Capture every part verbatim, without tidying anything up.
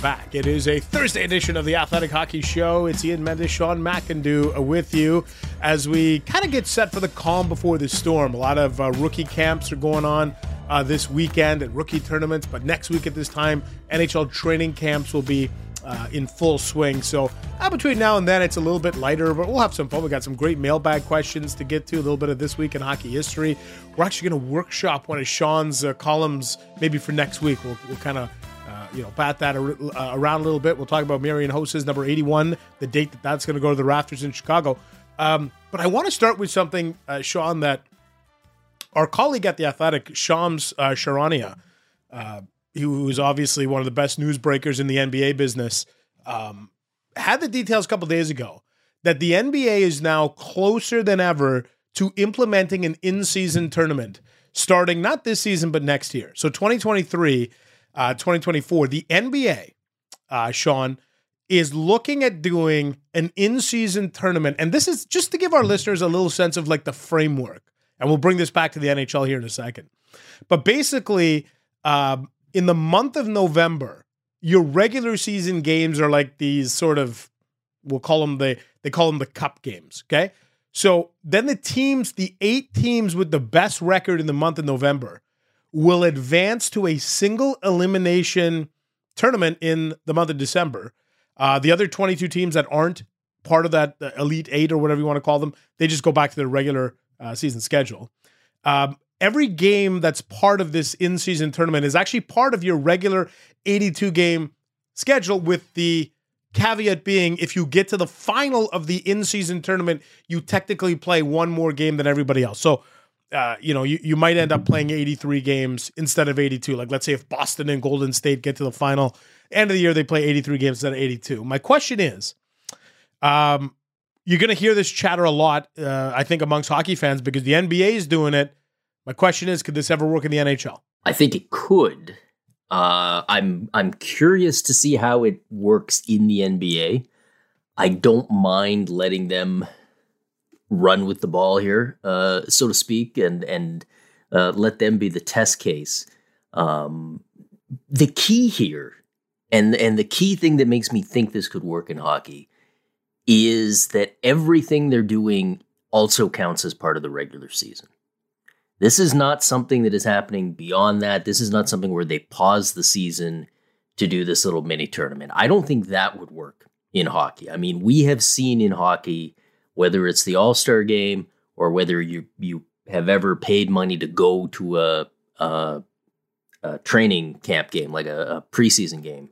back. It is a Thursday edition of the Athletic Hockey Show. It's Ian Mendes, Sean McIndoe with you as we kind of get set for the calm before the storm. A lot of uh, rookie camps are going on uh, this weekend and rookie tournaments, but next week at this time, N H L training camps will be uh, in full swing. So uh, between now and then, it's a little bit lighter, but we'll have some fun. We got some great mailbag questions to get to, a little bit of This Week in Hockey History. We're actually going to workshop one of Sean's uh, columns maybe for next week. We'll, we'll kind of Uh, you know, bat that ar- uh, around a little bit. We'll talk about Marian Hossa's number eighty-one, the date that that's going to go to the rafters in Chicago. Um, but I want to start with something, uh, Sean, that our colleague at The Athletic, Shams uh, Charania, uh, who is obviously one of the best newsbreakers in the N B A business, um, had the details a couple days ago that the N B A is now closer than ever to implementing an in-season tournament starting not this season, but next year. So twenty twenty-three Uh, twenty twenty-four, the N B A, uh, Sean, is looking at doing an in-season tournament. And this is just to give our listeners a little sense of like the framework. And we'll bring this back to the N H L here in a second. But basically, um, in the month of November, your regular season games are like these sort of, we'll call them the, they call them the cup games, okay? So then the teams, the eight teams with the best record in the month of November will advance to a single elimination tournament in the month of December. Uh, the other twenty-two teams that aren't part of that the Elite Eight or whatever you want to call them, they just go back to their regular uh, season schedule. Um, every game that's part of this in-season tournament is actually part of your regular eighty-two game schedule, with the caveat being if you get to the final of the in-season tournament, you technically play one more game than everybody else. So Uh, you know, you, you might end up playing eighty-three games instead of eighty-two. Like, let's say if Boston and Golden State get to the final end of the year, they play eighty-three games instead of eighty-two. My question is, um, you're going to hear this chatter a lot, uh, I think, amongst hockey fans because the N B A is doing it. My question is, could this ever work in the N H L? I think it could. Uh, I'm I'm curious to see how it works in the N B A. I don't mind letting them run with the ball here, uh, so to speak, and and uh, let them be the test case. Um, the key here, and and the key thing that makes me think this could work in hockey, is that everything they're doing also counts as part of the regular season. This is not something that is happening beyond that. This is not something where they pause the season to do this little mini tournament. I don't think that would work in hockey. I mean, we have seen in hockey, whether it's the All-Star game or whether you you have ever paid money to go to a, a, a training camp game, like a, a preseason game,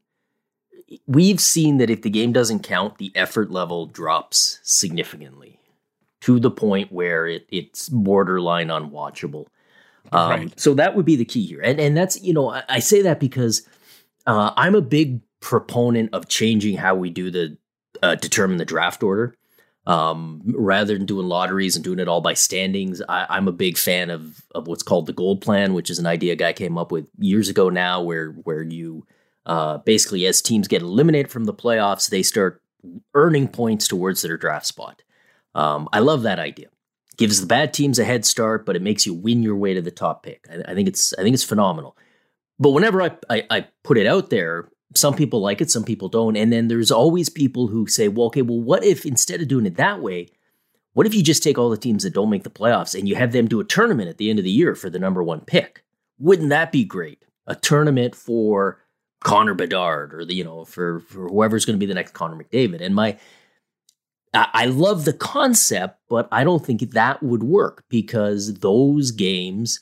we've seen that if the game doesn't count, the effort level drops significantly to the point where it, it's borderline unwatchable. Um, right. So that would be the key here. And and that's, you know, I, I say that because uh, I'm a big proponent of changing how we do the uh, determine the draft order. Um, rather than doing lotteries and doing it all by standings, I, I'm a big fan of, of what's called the gold plan, which is an idea a guy came up with years ago now, where where you uh, basically, as teams get eliminated from the playoffs, they start earning points towards their draft spot. Um, I love that idea. Gives the bad teams a head start, but it makes you win your way to the top pick. I, I think it's I think it's phenomenal. But whenever I, I I put it out there, some people like it, some people don't. And then there's always people who say, well, okay, well, what if instead of doing it that way, what if you just take all the teams that don't make the playoffs and you have them do a tournament at the end of the year for the number one pick? Wouldn't that be great? A tournament for Connor Bedard or, the, you know, for, for whoever's going to be the next Connor McDavid. And my, I, I love the concept, but I don't think that would work because those games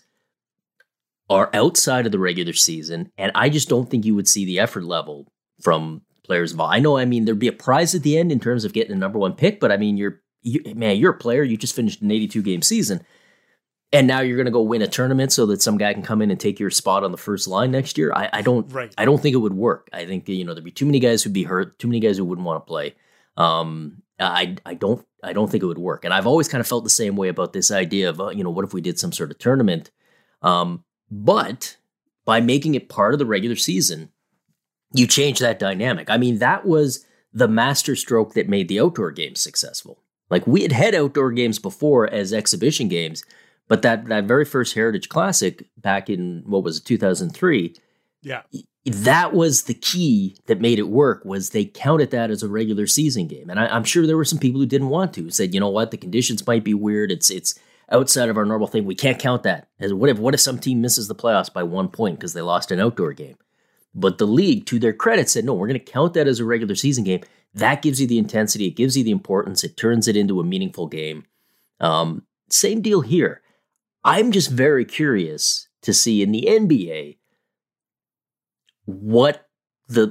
are outside of the regular season, and I just don't think you would see the effort level from players involved. I know, I mean, there'd be a prize at the end in terms of getting a number one pick, but I mean, you're, you, man, you're a player, you just finished an eighty-two game season, and now you're going to go win a tournament so that some guy can come in and take your spot on the first line next year. I, I don't, right. I don't think it would work. I think that, you know, there'd be too many guys who'd be hurt, too many guys who wouldn't want to play. Um, I, I don't, I don't think it would work. And I've always kind of felt the same way about this idea of, uh, you know, what if we did some sort of tournament? Um, But by making it part of the regular season, you change that dynamic. I mean, that was the master stroke that made the outdoor games successful. Like, we had had outdoor games before as exhibition games, but that, that very first Heritage Classic back in, what was it, two thousand three? Yeah. that was the key that made it work, was they counted that as a regular season game. And I, I'm sure there were some people who didn't want to, said, you know what, the conditions might be weird. It's it's outside of our normal thing. We can't count that. As what if what if some team misses the playoffs by one point because they lost an outdoor game? But the league, to their credit, said, no, we're going to count that as a regular season game. That gives you the intensity. It gives you the importance. It turns it into a meaningful game. Um, same deal here. I'm just very curious to see in the N B A what the,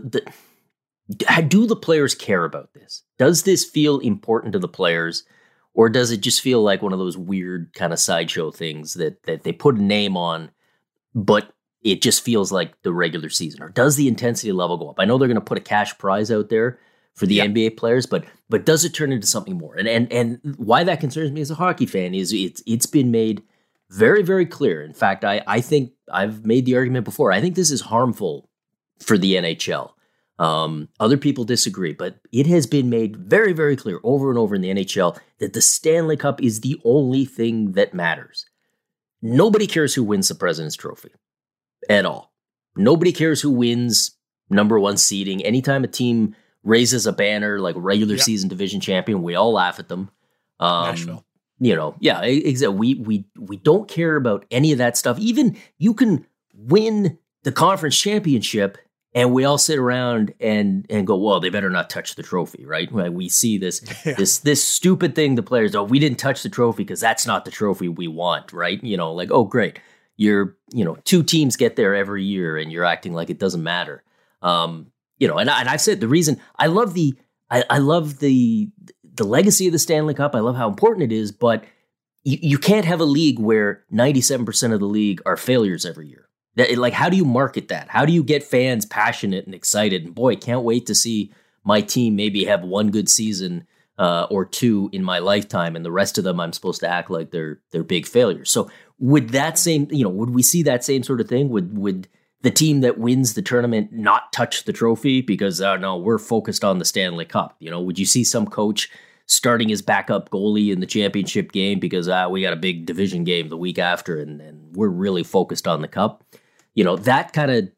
the do the players care about this? Does this feel important to the players, or does it just feel like one of those weird kind of sideshow things that that they put a name on, but it just feels like the regular season? Or does the intensity level go up? I know they're going to put a cash prize out there for the yeah. N B A players, but but does it turn into something more? And and and why that concerns me as a hockey fan is it's it's been made very, very clear. In fact, I, I think I've made the argument before. I think this is harmful for the N H L. Um, other people disagree, but it has been made very, very clear over and over in the N H L that the Stanley Cup is the only thing that matters. Nobody cares who wins the President's Trophy at all. Nobody cares who wins number one seeding. Anytime a team raises a banner like regular yep. season division champion, we all laugh at them. Um, Nashville. You know, yeah, exactly. We we we don't care about any of that stuff. Even you can win the conference championship, and we all sit around and and go, well, they better not touch the trophy, right? Like we see this yeah. this this stupid thing the players, oh, we didn't touch the trophy because that's not the trophy we want, right? You know, like, oh, great, you're you know two teams get there every year, and you're acting like it doesn't matter. Um, you know, and I, and I've said the reason I love the I, I love the. the legacy of the Stanley Cup. I love how important it is, but you, you can't have a league where ninety-seven percent of the league are failures every year. That, like, how do you market that? How do you get fans passionate and excited? And boy, can't wait to see my team maybe have one good season uh, or two in my lifetime, and the rest of them I'm supposed to act like they're they're big failures. So would that same, you know, would we see that same sort of thing? Would would the team that wins the tournament not touch the trophy because, oh, no, we're focused on the Stanley Cup? You know, would you see some coach starting his backup goalie in the championship game because ah, we got a big division game the week after and, and we're really focused on the cup? You know, that kind of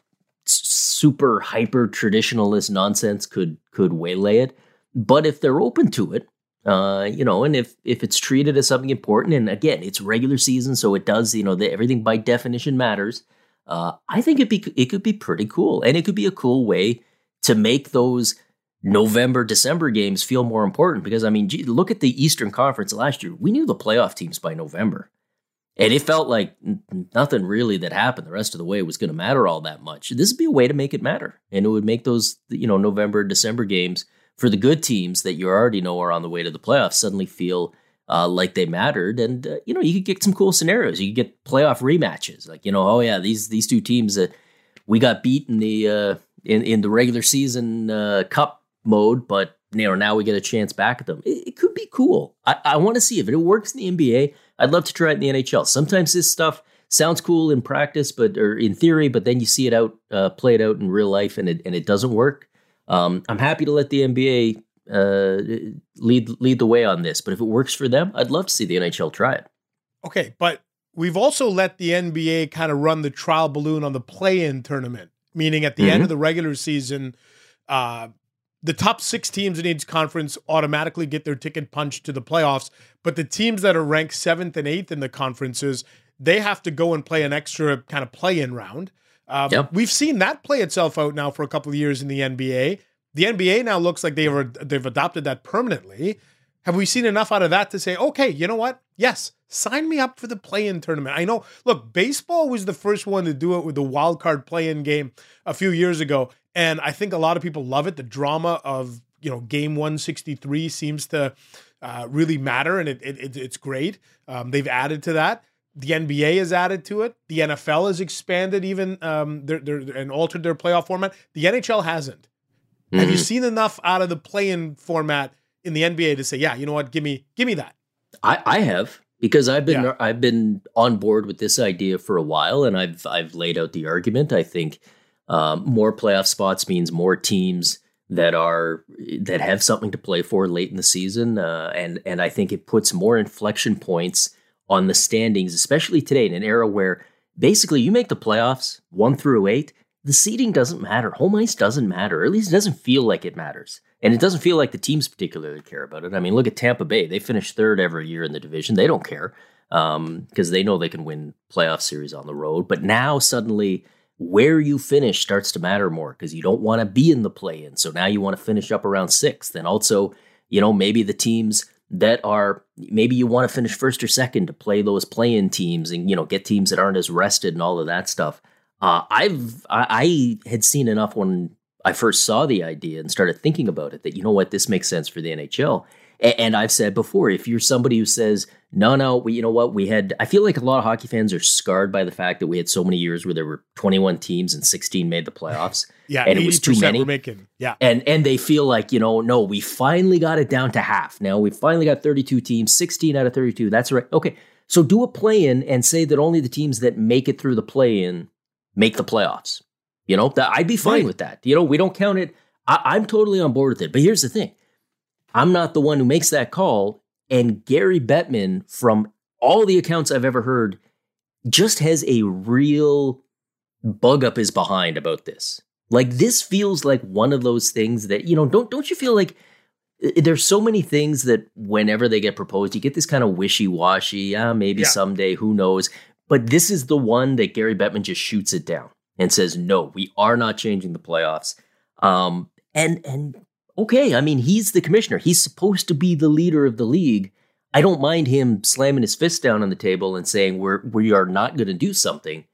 super hyper traditionalist nonsense could could waylay it. But if they're open to it, uh, you know, and if if it's treated as something important, and again, it's regular season, so it does, you know, the, everything by definition matters. Uh, I think it be it could be pretty cool, and it could be a cool way to make those November, December games feel more important. Because I mean, gee, look at the Eastern Conference last year. We knew the playoff teams by November, and it felt like nothing really that happened the rest of the way was going to matter all that much. This would be a way to make it matter, and it would make those, you know, November, December games for the good teams that you already know are on the way to the playoffs suddenly feel Uh, like they mattered. And, uh, you know, you could get some cool scenarios. You could get playoff rematches. Like, you know, oh, yeah, these these two teams that we got beat in the uh, in, in the regular season uh, cup mode, but, you know, now we get a chance back at them. It, it could be cool. I, I want to see if it works in the N B A. I'd love to try it in the N H L. Sometimes this stuff sounds cool in practice, but or in theory, but then you see it out, uh, play it out in real life, and it and it doesn't work. Um, I'm happy to let the N B A uh lead lead the way on this, but if it works for them, I'd love to see the N H L try it. Okay, but we've also let the N B A kind of run the trial balloon on the play-in tournament, meaning at the mm-hmm. end of the regular season, uh the top six teams in each conference automatically get their ticket punched to the playoffs, but the teams that are ranked seventh and eighth in the conferences, they have to go and play an extra kind of play-in round. Um, yep. We've seen that play itself out now for a couple of years in the N B A. The N B A now looks like they've they've adopted that permanently. Have we seen enough out of that to say, okay, you know what? Yes, sign me up for the play-in tournament. I know, look, baseball was the first one to do it with the wild card play-in game a few years ago, and I think a lot of people love it. The drama of, you know, game one sixty-three seems to uh, really matter, and it, it it's great. Um, they've added to that. The N B A has added to it. The N F L has expanded even um, their, their, and altered their playoff format. The N H L hasn't. Have you seen enough out of the play-in format in the N B A to say, yeah, you know what, give me, give me that? I, I have, because I've been yeah. I've been on board with this idea for a while, and I've I've laid out the argument. I think um, more playoff spots means more teams that are that have something to play for late in the season, uh, and and I think it puts more inflection points on the standings, especially today in an era where basically you make the playoffs one through eight. the seeding doesn't matter. Home ice doesn't matter, or at least it doesn't feel like it matters. And it doesn't feel like the teams particularly care about it. I mean, look at Tampa Bay. They finish third every year in the division. They don't care um, because they know they can win playoff series on the road. But now suddenly where you finish starts to matter more because you don't want to be in the play-in. So now you want to finish up around sixth. And also, you know, maybe the teams that are, maybe you want to finish first or second to play those play-in teams and, you know, get teams that aren't as rested and all of that stuff. Uh, I've, I, I had seen enough when I first saw the idea and started thinking about it that, you know what, this makes sense for the N H L. And, and I've said before, if you're somebody who says, no, no, we, you know what, we had, I feel like a lot of hockey fans are scarred by the fact that we had so many years where there were twenty-one teams and sixteen made the playoffs. Yeah, and it was too many. We're making, yeah. And, and they feel like, you know, no, we finally got it down to half. Now we finally got thirty-two teams, sixteen out of thirty-two. That's right. Okay. So do a play-in and say that only the teams that make it through the play-in make the playoffs. You know, that I'd be fine right. with that. You know, we don't count it. I, I'm totally on board with it. But here's the thing. I'm not the one who makes that call. And Gary Bettman, from all the accounts I've ever heard, just has a real bug up his behind about this. Like, this feels like one of those things that, you know, don't don't you feel like there's so many things that whenever they get proposed, you get this kind of wishy-washy, ah, maybe yeah. someday, who knows. But this is the one that Gary Bettman just shoots it down and says, no, we are not changing the playoffs. Um, and, and okay, I mean, he's the commissioner. He's supposed to be the leader of the league. I don't mind him slamming his fist down on the table and saying, we're, we are not going to do something.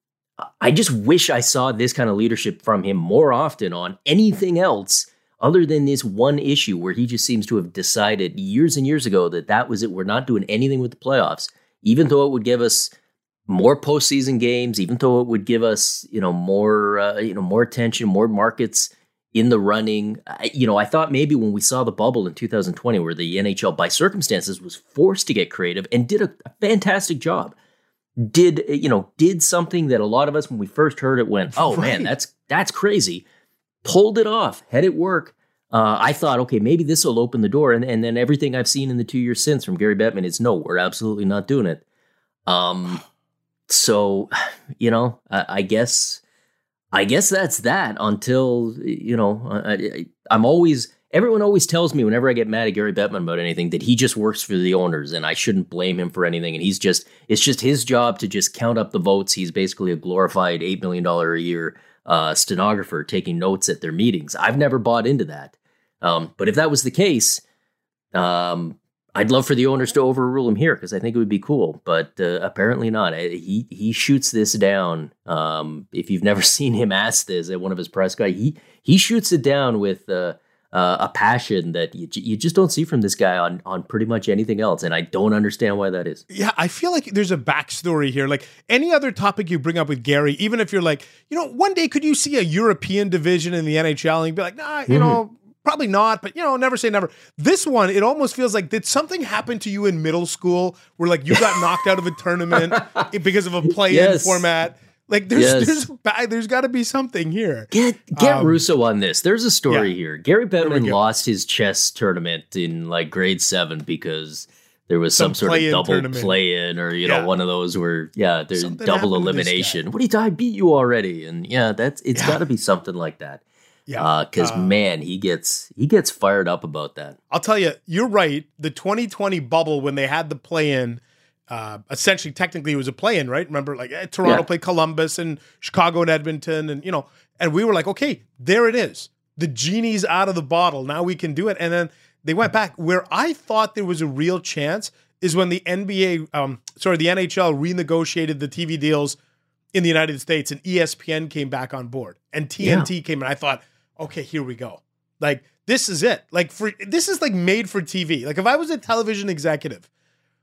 I just wish I saw this kind of leadership from him more often on anything else other than this one issue where he just seems to have decided years and years ago that that was it. We're not doing anything with the playoffs, even though it would give us more postseason games, even though it would give us, you know, more, uh, you know, more attention, more markets in the running. I, you know, I thought maybe when we saw the bubble in two thousand twenty, where the N H L by circumstances was forced to get creative and did a, a fantastic job, did, you know, did something that a lot of us, when we first heard it, went, oh right. man, that's, that's crazy. Pulled it off, had it work. Uh, I thought, okay, maybe this will open the door. And, and then everything I've seen in the two years since from Gary Bettman is no, we're absolutely not doing it. Um, So, you know, I, I guess, I guess that's that until, you know, I, I, I'm always, everyone always tells me whenever I get mad at Gary Bettman about anything that he just works for the owners and I shouldn't blame him for anything. And he's just, it's just his job to just count up the votes. He's basically a glorified eight million dollars a year uh, stenographer taking notes at their meetings. I've never bought into that. Um, but if that was the case, um, I'd love for the owners to overrule him here because I think it would be cool, but uh, apparently not. He he shoots this down. Um, if you've never seen him ask this at one of his press guys, he he shoots it down with uh, uh, a passion that you, you just don't see from this guy on on pretty much anything else, and I don't understand why that is. Yeah, I feel like there's a backstory here. Like any other topic you bring up with Gary, even if you're like, you know, one day could you see a European division in the N H L and be like, nah, you mm-hmm. know. Probably not, but, you know, never say never. This one, it almost feels like, did something happen to you in middle school where, like, you got knocked out of a tournament because of a play-in yes. format? Like, there's yes. there's there's got to be something here. Get get um, Russo on this. There's a story yeah. here. Gary Bettman lost his chess tournament in, like, grade seven because there was some, some sort of double tournament. play-in or, you yeah. know, one of those where, yeah, there's something double elimination. What do you do? I beat you already. And, yeah, that's it's yeah. got to be something like that. Yeah, because uh, uh, man, he gets he gets fired up about that. I'll tell you, you're right. The twenty twenty bubble when they had the play-in, uh, essentially, technically, it was a play-in, right? Remember, like eh, Toronto yeah. played Columbus and Chicago and Edmonton, and you know, and we were like, okay, there it is. The genie's out of the bottle. Now we can do it. And then they went back. Where I thought there was a real chance is when the N B A, um, sorry, the N H L renegotiated the T V deals in the United States, and E S P N came back on board, and T N T yeah. came in. I thought, okay, here we go. Like, this is it. Like, for this is like made for T V. Like, if I was a television executive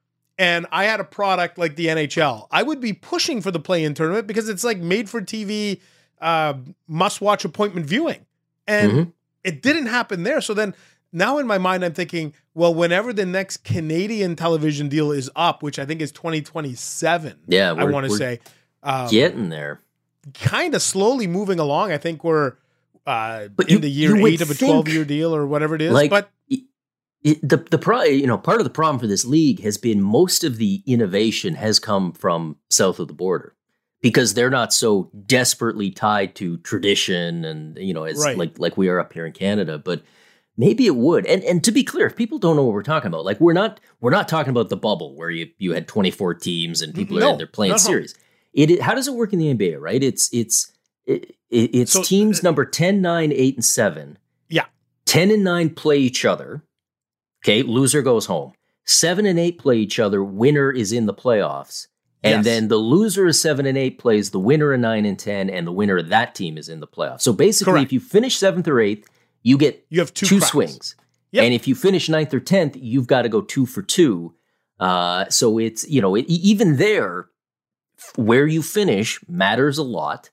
and I had a product like the N H L, I would be pushing for the play-in tournament because it's like made for T V, uh, must-watch appointment viewing. And mm-hmm. it didn't happen there. So then now in my mind, I'm thinking, well, whenever the next Canadian television deal is up, which I think is twenty twenty-seven, yeah, I want to say. Um, getting there. Kind of slowly moving along. I think we're Uh, but in you, the year eight of a twelve-year deal or whatever it is. Like, but it, it, the the pro, you know, part of the problem for this league has been most of the innovation has come from south of the border. because they're not so desperately tied to tradition and, you know, as Right. like like we are up here in Canada. But maybe it would. And and to be clear, if people don't know what we're talking about, like we're not we're not talking about the bubble where you you had twenty-four teams and people No, are they're playing not at all. series. It how does it work in the N B A, right? It's it's it, it- it's So, teams uh, number ten, nine, eight, and seven. Yeah. ten and nine play each other. Okay, loser goes home. seven and eight play each other. Winner is in the playoffs. And Yes. then the loser of seven and eight plays the winner of nine and ten, and the winner of that team is in the playoffs. So basically, Correct. if you finish seventh or eighth, you get You have two, two cracks. swings. Yep. And if you finish ninth or tenth, you've got to go two for two. Uh, so it's, you know, it, even there, where you finish matters a lot.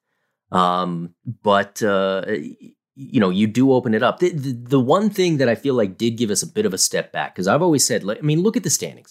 Um, but, uh, you know, you do open it up. The, the, the one thing that I feel like did give us a bit of a step back, because I've always said, like, I mean, look at the standings.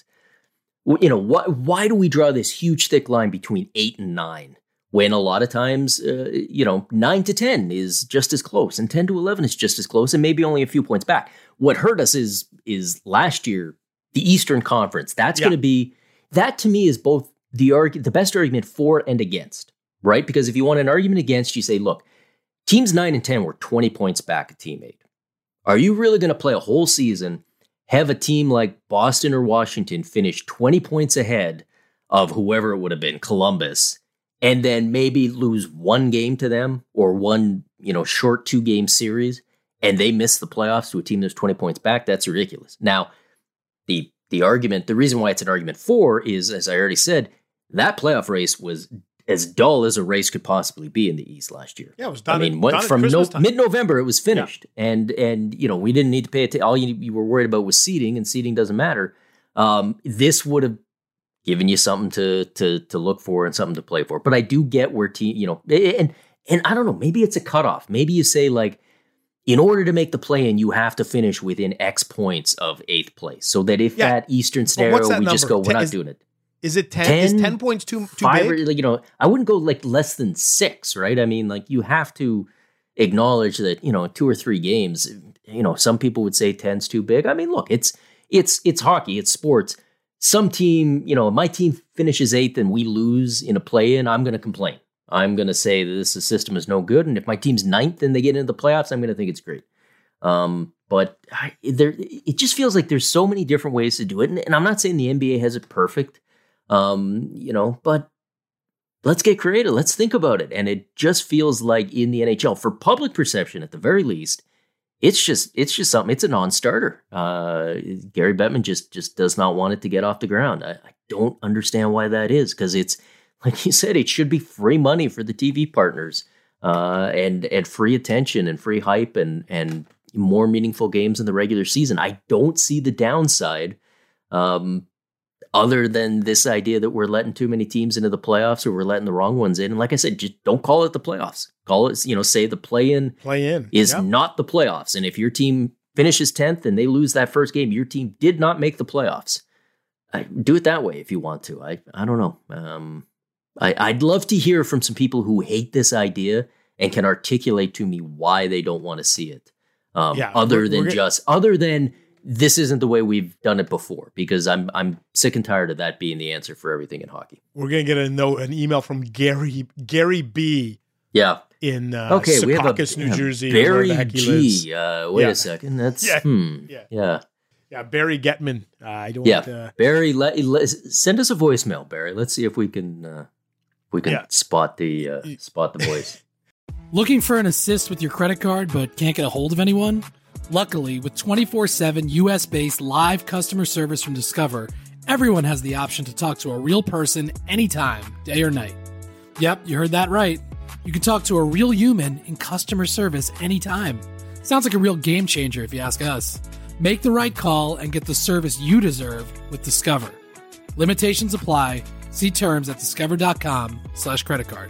W- You know, why, why do we draw this huge, thick line between eight and nine? When a lot of times, uh, you know, nine to ten is just as close, and ten to eleven is just as close, and maybe only a few points back. What hurt us is is last year the Eastern Conference. That's Yeah. going to be that to me is both the argu- the best argument for and against, right? Because if you want an argument against, you say, look, teams nine and ten were twenty points back at team eight. Are you really going to play a whole season, have a team like Boston or Washington finish twenty points ahead of whoever it would have been, Columbus? And then maybe lose one game to them or one, you know, short two game series, and they miss the playoffs to a team that's twenty points back? That's ridiculous. Now, the the argument, the reason why it's an argument for is, as I already said, that playoff race was as dull as a race could possibly be in the East last year. Yeah, it was done. I mean, at, went done at from no, Christmas time. mid-November, it was finished, and and you know we didn't need to pay attention. All you, you were worried about was seeding, and seeding doesn't matter. Um, this would have given you something to to to look for and something to play for. But I do get where team, you know, and and I don't know, maybe it's a cutoff. Maybe you say like, in order to make the play-in, you have to finish within X points of eighth place, so that if Yeah. that Eastern But scenario, what's that we just number? go, we're Ten- not is- doing it. Is it ten? ten, is ten points too too Five, big? or, like, you know, I wouldn't go like less than six, right? I mean, like you have to acknowledge that, you know, two or three games, you know, some people would say ten's too big. I mean, look, it's it's it's hockey, it's sports. Some team, you know, my team finishes eighth and we lose in a play-in, I'm going to complain. I'm going to say that this system is no good. And if my team's ninth and they get into the playoffs, I'm going to think it's great. Um, but I, there, it just feels like there's so many different ways to do it. And, and I'm not saying the N B A has it perfect, um, you know, but let's get creative. Let's think about it. And it just feels like in the N H L, for public perception at the very least, it's just it's just something. It's a non-starter. Uh, Gary Bettman just just does not want it to get off the ground. I, I don't understand why that is, because it's like you said, it should be free money for the T V partners, uh, and and free attention and free hype and and more meaningful games in the regular season. I don't see the downside, um, other than this idea that we're letting too many teams into the playoffs or we're letting the wrong ones in. And like I said, just don't call it the playoffs. Call it, you know, say the play-in Play in is Yep. not the playoffs. And if your team finishes tenth and they lose that first game, your team did not make the playoffs. I, do it that way if you want to. I I don't know. Um, I, I'd love to hear from some people who hate this idea and can articulate to me why they don't want to see it. Um, Yeah, other we're- than we're get- just, other than this isn't the way we've done it before, because I'm I'm sick and tired of that being the answer for everything in hockey. We're gonna get a note, an email from Gary Gary B Yeah. in uh, Okay. We have a Secaucus, New yeah, Jersey. where Barry the heck he lives. G. Uh, wait Yeah. a second. That's Yeah. hmm. Yeah. Yeah. Yeah, Barry Getman. Uh, I don't. Yeah. Uh, Barry, let, let send us a voicemail, Barry. Let's see if we can uh, we can Yeah. spot the uh, spot the voice. Looking for an assist with your credit card but can't get a hold of anyone? Luckily, with twenty-four seven U S-based live customer service from Discover, everyone has the option to talk to a real person anytime, day or night. Yep, you heard that right. You can talk to a real human in customer service anytime. Sounds like a real game changer if you ask us. Make the right call and get the service you deserve with Discover. Limitations apply. See terms at discover.com slash credit card.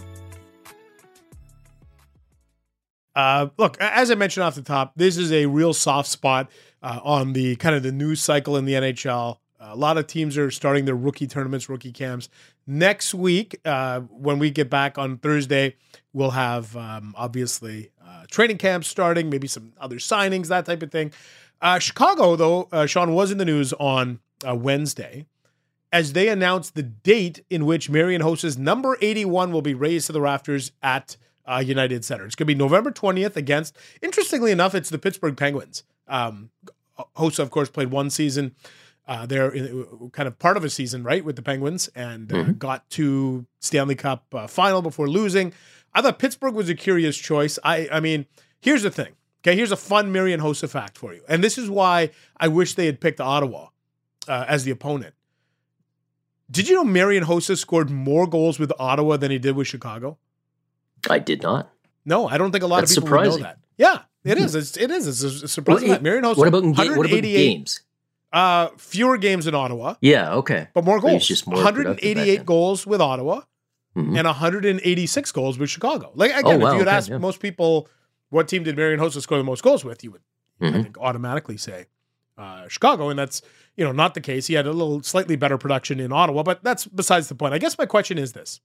Uh, look, as I mentioned off the top, this is a real soft spot uh, on the kind of the news cycle in the N H L. A lot of teams are starting their rookie tournaments, rookie camps. Next week, uh, when we get back on Thursday, we'll have um, obviously uh, training camps starting, maybe some other signings, that type of thing. Uh, Chicago, though, uh, Sean, was in the news on uh, Wednesday. as they announce the date in which Marian Hossa's number eighty-one will be raised to the rafters at uh, United Center. It's going to be November twentieth against, interestingly enough, it's the Pittsburgh Penguins. Um, Hossa, of course, played one season. Uh, they're in, kind of part of a season, right, with the Penguins, and uh, mm-hmm. got to Stanley Cup uh, final before losing. I thought Pittsburgh was a curious choice. I, I mean, here's the thing. Okay, here's a fun Marian Hossa fact for you, and this is why I wish they had picked Ottawa uh, as the opponent. Did you know Marian Hossa scored more goals with Ottawa than he did with Chicago? I did not. No, I don't think a lot That's of people would know that. Yeah, it is. It's, it is. It's a surprising well, fact. Marian Hossa, what about, in ga- what about games? Uh, fewer games in Ottawa. Yeah, okay. But more goals. Just more one hundred eighty-eight goals with Ottawa mm-hmm. and one hundred eighty-six goals with Chicago. Like, again, oh, wow, if you would okay, ask yeah. most people what team did Marian Hossa score the most goals with, you would mm-hmm. I think, automatically say uh, Chicago, and that's you know not the case. He had a little slightly better production in Ottawa, but that's besides the point. I guess my question is this.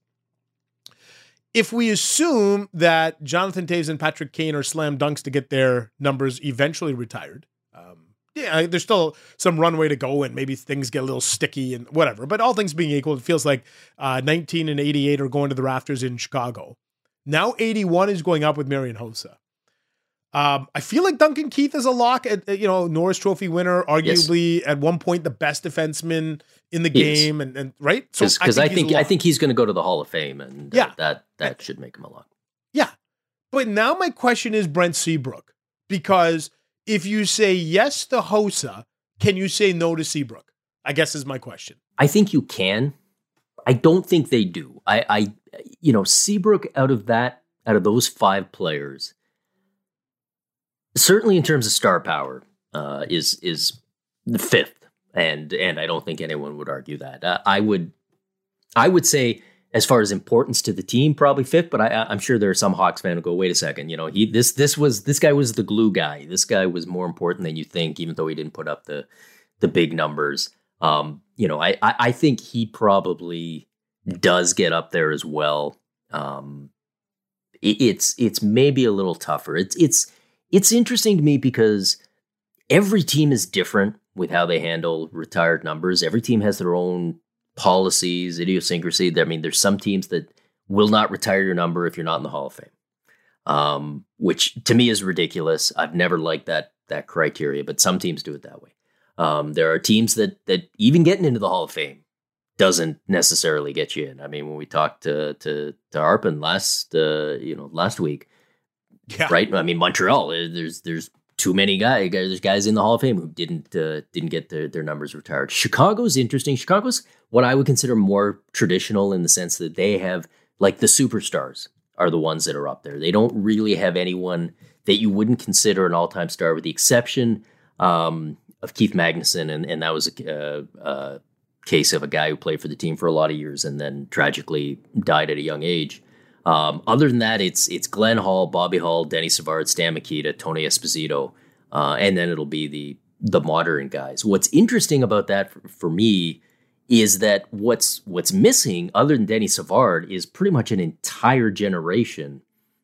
If we assume that Jonathan Toews and Patrick Kane are slam dunks to get their numbers eventually retired, um, yeah, there's still some runway to go and maybe things get a little sticky and whatever. But all things being equal, it feels like uh, nineteen and eighty-eight are going to the rafters in Chicago. Now eighty-one is going up with Marian Hossa. Um, I feel like Duncan Keith is a lock at, you know, Norris Trophy winner, arguably yes. at one point the best defenseman in the he game, and, and right. So because I think I think, I think he's going to go to the Hall of Fame, and yeah. uh, that that yeah. should make him a lock. Yeah, but now my question is Brent Seabrook, because if you say yes to Hossa, can you say no to Seabrook? I guess is my question. I think you can. I don't think they do. I, I you know, Seabrook out of that, out of those five players, certainly in terms of star power, uh, is is the fifth, and and I don't think anyone would argue that. Uh, I would, I would say, as far as importance to the team, probably fifth. But I, I'm sure there are some Hawks fans who go, wait a second, you know, he this this was this guy was the glue guy. This guy was more important than you think, even though he didn't put up the the big numbers. Um, you know, I, I I think he probably does get up there as well. Um, it, it's it's maybe a little tougher. It's it's. It's interesting to me because every team is different with how they handle retired numbers. Every team has their own policies, idiosyncrasy. I mean, there's some teams that will not retire your number if you're not in the Hall of Fame, um, which to me is ridiculous. I've never liked that that criteria, but some teams do it that way. Um, there are teams that that even getting into the Hall of Fame doesn't necessarily get you in. I mean, when we talked to to to Arpin last uh, you know last week. Yeah. Right. I mean, Montreal. There's there's too many guys. There's guys in the Hall of Fame who didn't uh, didn't get their, their numbers retired. Chicago's interesting. Chicago's what I would consider more traditional in the sense that they have like the superstars are the ones that are up there. They don't really have anyone that you wouldn't consider an all time star, with the exception um, of Keith Magnuson, and and that was a, a, a case of a guy who played for the team for a lot of years and then tragically died at a young age. Um, other than that, it's it's Glenn Hall, Bobby Hull, Denny Savard, Stan Mikita, Tony Esposito, uh, and then it'll be the the modern guys. What's interesting about that for, for me is that what's what's missing, other than Denny Savard, is pretty much an entire generation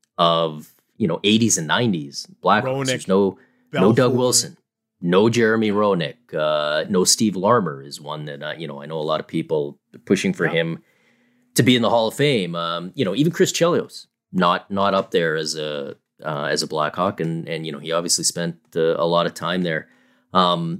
of you know eighties and nineties Blackhawks. There's no Belfour. no Doug Wilson, no Jeremy Roenick, uh, no Steve Larmer is one that uh, you know I know a lot of people pushing for yeah. him to be in the Hall of Fame. Um, you know, even Chris Chelios, not not up there as a uh, as a Blackhawk, and and you know he obviously spent uh, a lot of time there. Um,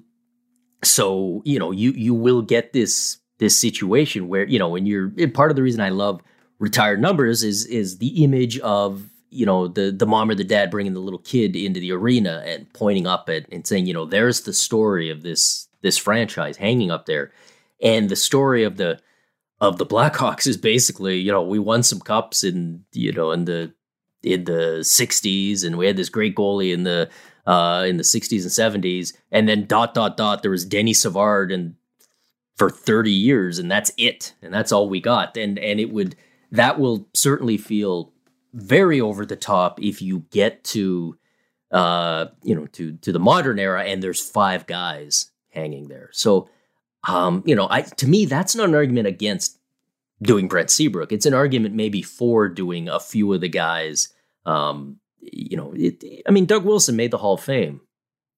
so you know you you will get this this situation where you know when you're part of the reason I love retired numbers is is the image of you know the the mom or the dad bringing the little kid into the arena and pointing up at and saying you know there's the story of this this franchise hanging up there, and the story of the of the Blackhawks is basically, you know, we won some cups in, you know, in the in the sixties, and we had this great goalie in the uh, in the sixties and seventies, and then dot dot dot there was Denny Savard and for thirty years, and that's it, and that's all we got, and and it would that will certainly feel very over the top if you get to uh, you know to to the modern era and there's five guys hanging there, so. Um, you know, I to me, that's not an argument against doing Brent Seabrook. It's an argument maybe for doing a few of the guys. Um, you know, it, I mean, Doug Wilson made the Hall of Fame,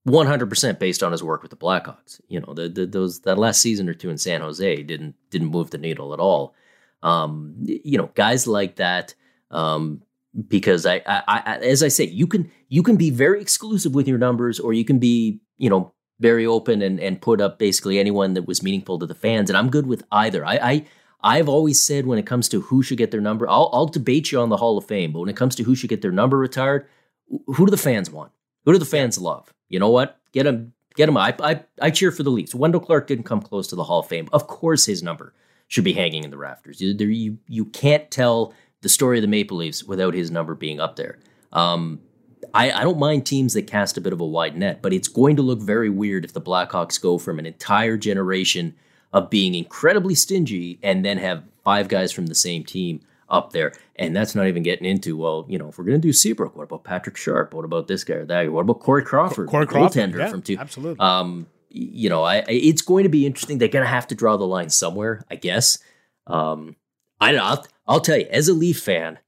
one hundred percent based on his work with the Blackhawks. You know, the, the, those that last season or two in San Jose didn't didn't move the needle at all. Um, you know, guys like that. Um, because I, I, I, as I say, you can you can be very exclusive with your numbers, or you can be, you know, very open and, and put up basically anyone that was meaningful to the fans. And I'm good with either. I, I I've always said when it comes to who should get their number, I'll I'll debate you on the Hall of Fame, but when it comes to who should get their number retired, who do the fans want? Who do the fans love? You know what? Get him, get him. I I I cheer for the Leafs. Wendell Clark didn't come close to the Hall of Fame. Of course, his number should be hanging in the rafters. You you, you can't tell the story of the Maple Leafs without his number being up there. Um, I, I don't mind teams that cast a bit of a wide net, but it's going to look very weird if the Blackhawks go from an entire generation of being incredibly stingy and then have five guys from the same team up there. And that's not even getting into, well, you know, if we're going to do Seabrook, what about Patrick Sharp? What about this guy or that guy? What about Corey Crawford? Corey Crawford, goaltender yeah, from two. absolutely. Um, you know, I, I it's going to be interesting. They're going to have to draw the line somewhere, I guess. Um, I don't know. I'll, I'll tell you, as a Leaf fan,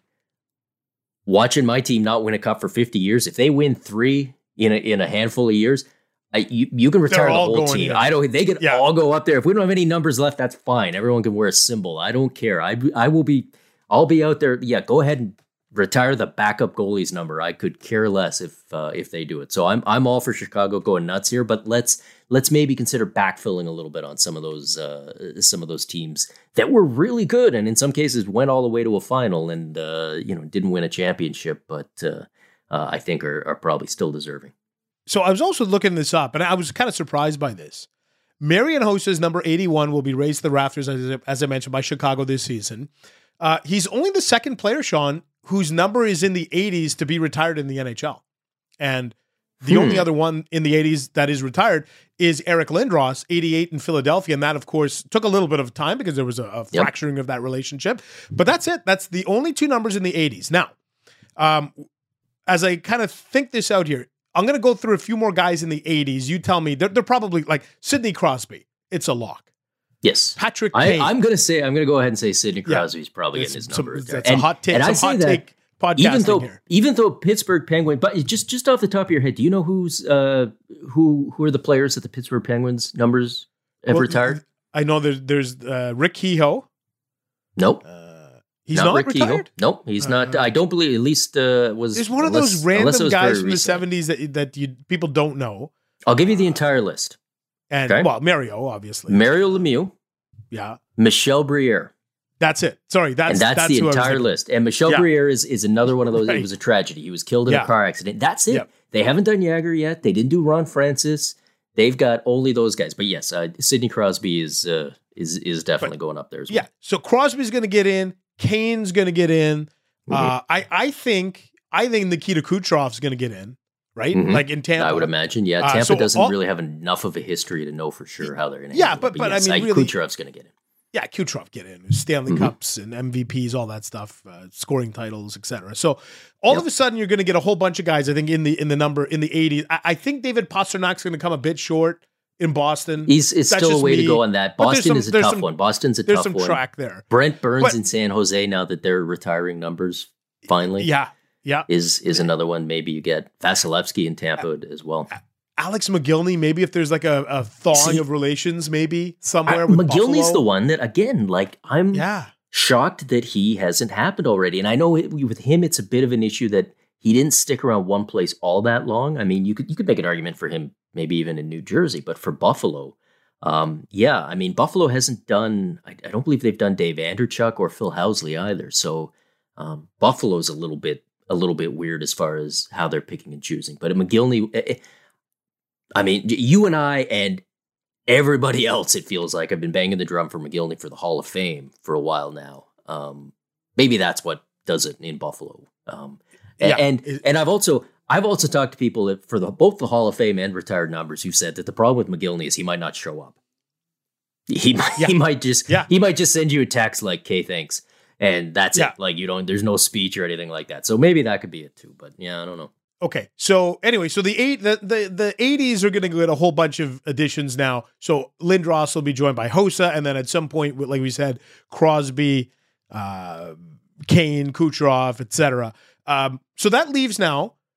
watching my team not win a cup for fifty years, if they win three in a, in a handful of years, I, you, you can retire the whole team. I don't. They can yeah. all go up there. If we don't have any numbers left, that's fine. Everyone can wear a symbol. I don't care. I I will be. I'll be out there. Yeah, go ahead and retire the backup goalie's number. I could care less if uh, if they do it. So I'm I'm all for Chicago going nuts here. But let's let's maybe consider backfilling a little bit on some of those uh, some of those teams that were really good and in some cases went all the way to a final and uh, you know didn't win a championship, but uh, uh, I think are, are probably still deserving. So I was also looking this up, and I was kind of surprised by this. Marian Hossa's number eighty-one will be raised to the rafters, as, as I mentioned, by Chicago this season. Uh, he's only the second player, Sean, whose number is in the eighties to be retired in the N H L. And the hmm. only other one in the eighties that is retired is Eric Lindros, eighty-eight in Philadelphia. And that, of course, took a little bit of time because there was a, a yep. fracturing of that relationship. But that's it. That's the only two numbers in the eighties. Now, um, as I kind of think this out here, I'm going to go through a few more guys in the eighties. You tell me. They're, they're probably like Sidney Crosby. It's a lock. Yes. Patrick I, Kane. I'm going to say, I'm going to go ahead and say Sidney Crosby's yeah. probably getting his some, number. That's and, a hot take. And I some say hot that take podcasting even though, here. even though Pittsburgh Penguins, but just, just off the top of your head, do you know who's, uh, who, who are the players that the Pittsburgh Penguins numbers have well, retired? I know there's, there's uh, Rick Kehoe. Nope. Uh, He's not, not Rick retired? Kehoe. Nope, he's uh, not. I don't believe. At least uh, was. There's one of unless, those random guys from the recently. seventies that that you people don't know. I'll give you the entire list. And okay? well, Mario, obviously. Mario Lemieux. Yeah. Michel Briere. That's it. Sorry, that's and that's, that's the entire list. And Michel yeah. Briere is is another one of those. Right. It was a tragedy. He was killed in yeah. a car accident. That's it. Yep. They haven't done Jagger yet. They didn't do Ron Francis. They've got only those guys. But yes, uh, Sidney Crosby is uh, is is definitely but, going up there as well. Yeah. So Crosby's going to get in. Kane's going to get in. Mm-hmm. Uh, I I think I think Nikita Kucherov's going to get in. Right, mm-hmm. like in Tampa, I would imagine. Yeah, Tampa uh, so doesn't all, really have enough of a history to know for sure how they're going to. Yeah, but but, but yes, I mean, I, really, Kucherov's going to get in. Yeah, Kucherov get in, Stanley mm-hmm. Cups and M V Ps, all that stuff, uh, scoring titles, et cetera. So all yep. of a sudden, you're going to get a whole bunch of guys. I think in the in the number in the eighties. I, I think David Pasternak's going to come a bit short in Boston. He's it's That's still a way me. to go on that. Boston some, is a tough some, one. Boston's a there's tough some one. track there. Brent Burns but, in San Jose now that they're retiring numbers finally. Yeah, yeah, is is another one. Maybe you get Vasilevsky in Tampa uh, as well. Alex McGillney, maybe if there's like a, a thawing See, of relations, maybe somewhere. I, with McGillney's Buffalo. the one that again, like I'm yeah. shocked that he hasn't happened already. And I know it, with him, it's a bit of an issue that he didn't stick around one place all that long. I mean, you could you could make an argument for him, maybe even in New Jersey, but for Buffalo, um, yeah, I mean, Buffalo hasn't done. I, I don't believe they've done Dave Anderchuk or Phil Housley either. So um, Buffalo's a little bit a little bit weird as far as how they're picking and choosing. But McGillney. It, I mean, you and I and everybody else, it feels like, have been banging the drum for McGillney for the Hall of Fame for a while now. Um, maybe that's what does it in Buffalo. Um, and, yeah. and and I've also I've also talked to people that for the both the Hall of Fame and retired numbers who said that the problem with McGillney is he might not show up. He might yeah. he might just yeah. he might just send you a text like, "Okay, thanks," and that's yeah. it. Like you don't. There's no speech or anything like that. So maybe that could be it too. But yeah, I don't know. Okay, so anyway, so the eight the the, the eighties are going to get a whole bunch of additions now. So Lindros will be joined by Hossa, and then at some point, like we said, Crosby, uh, Kane, Kucherov, et cetera. Um, so that leaves now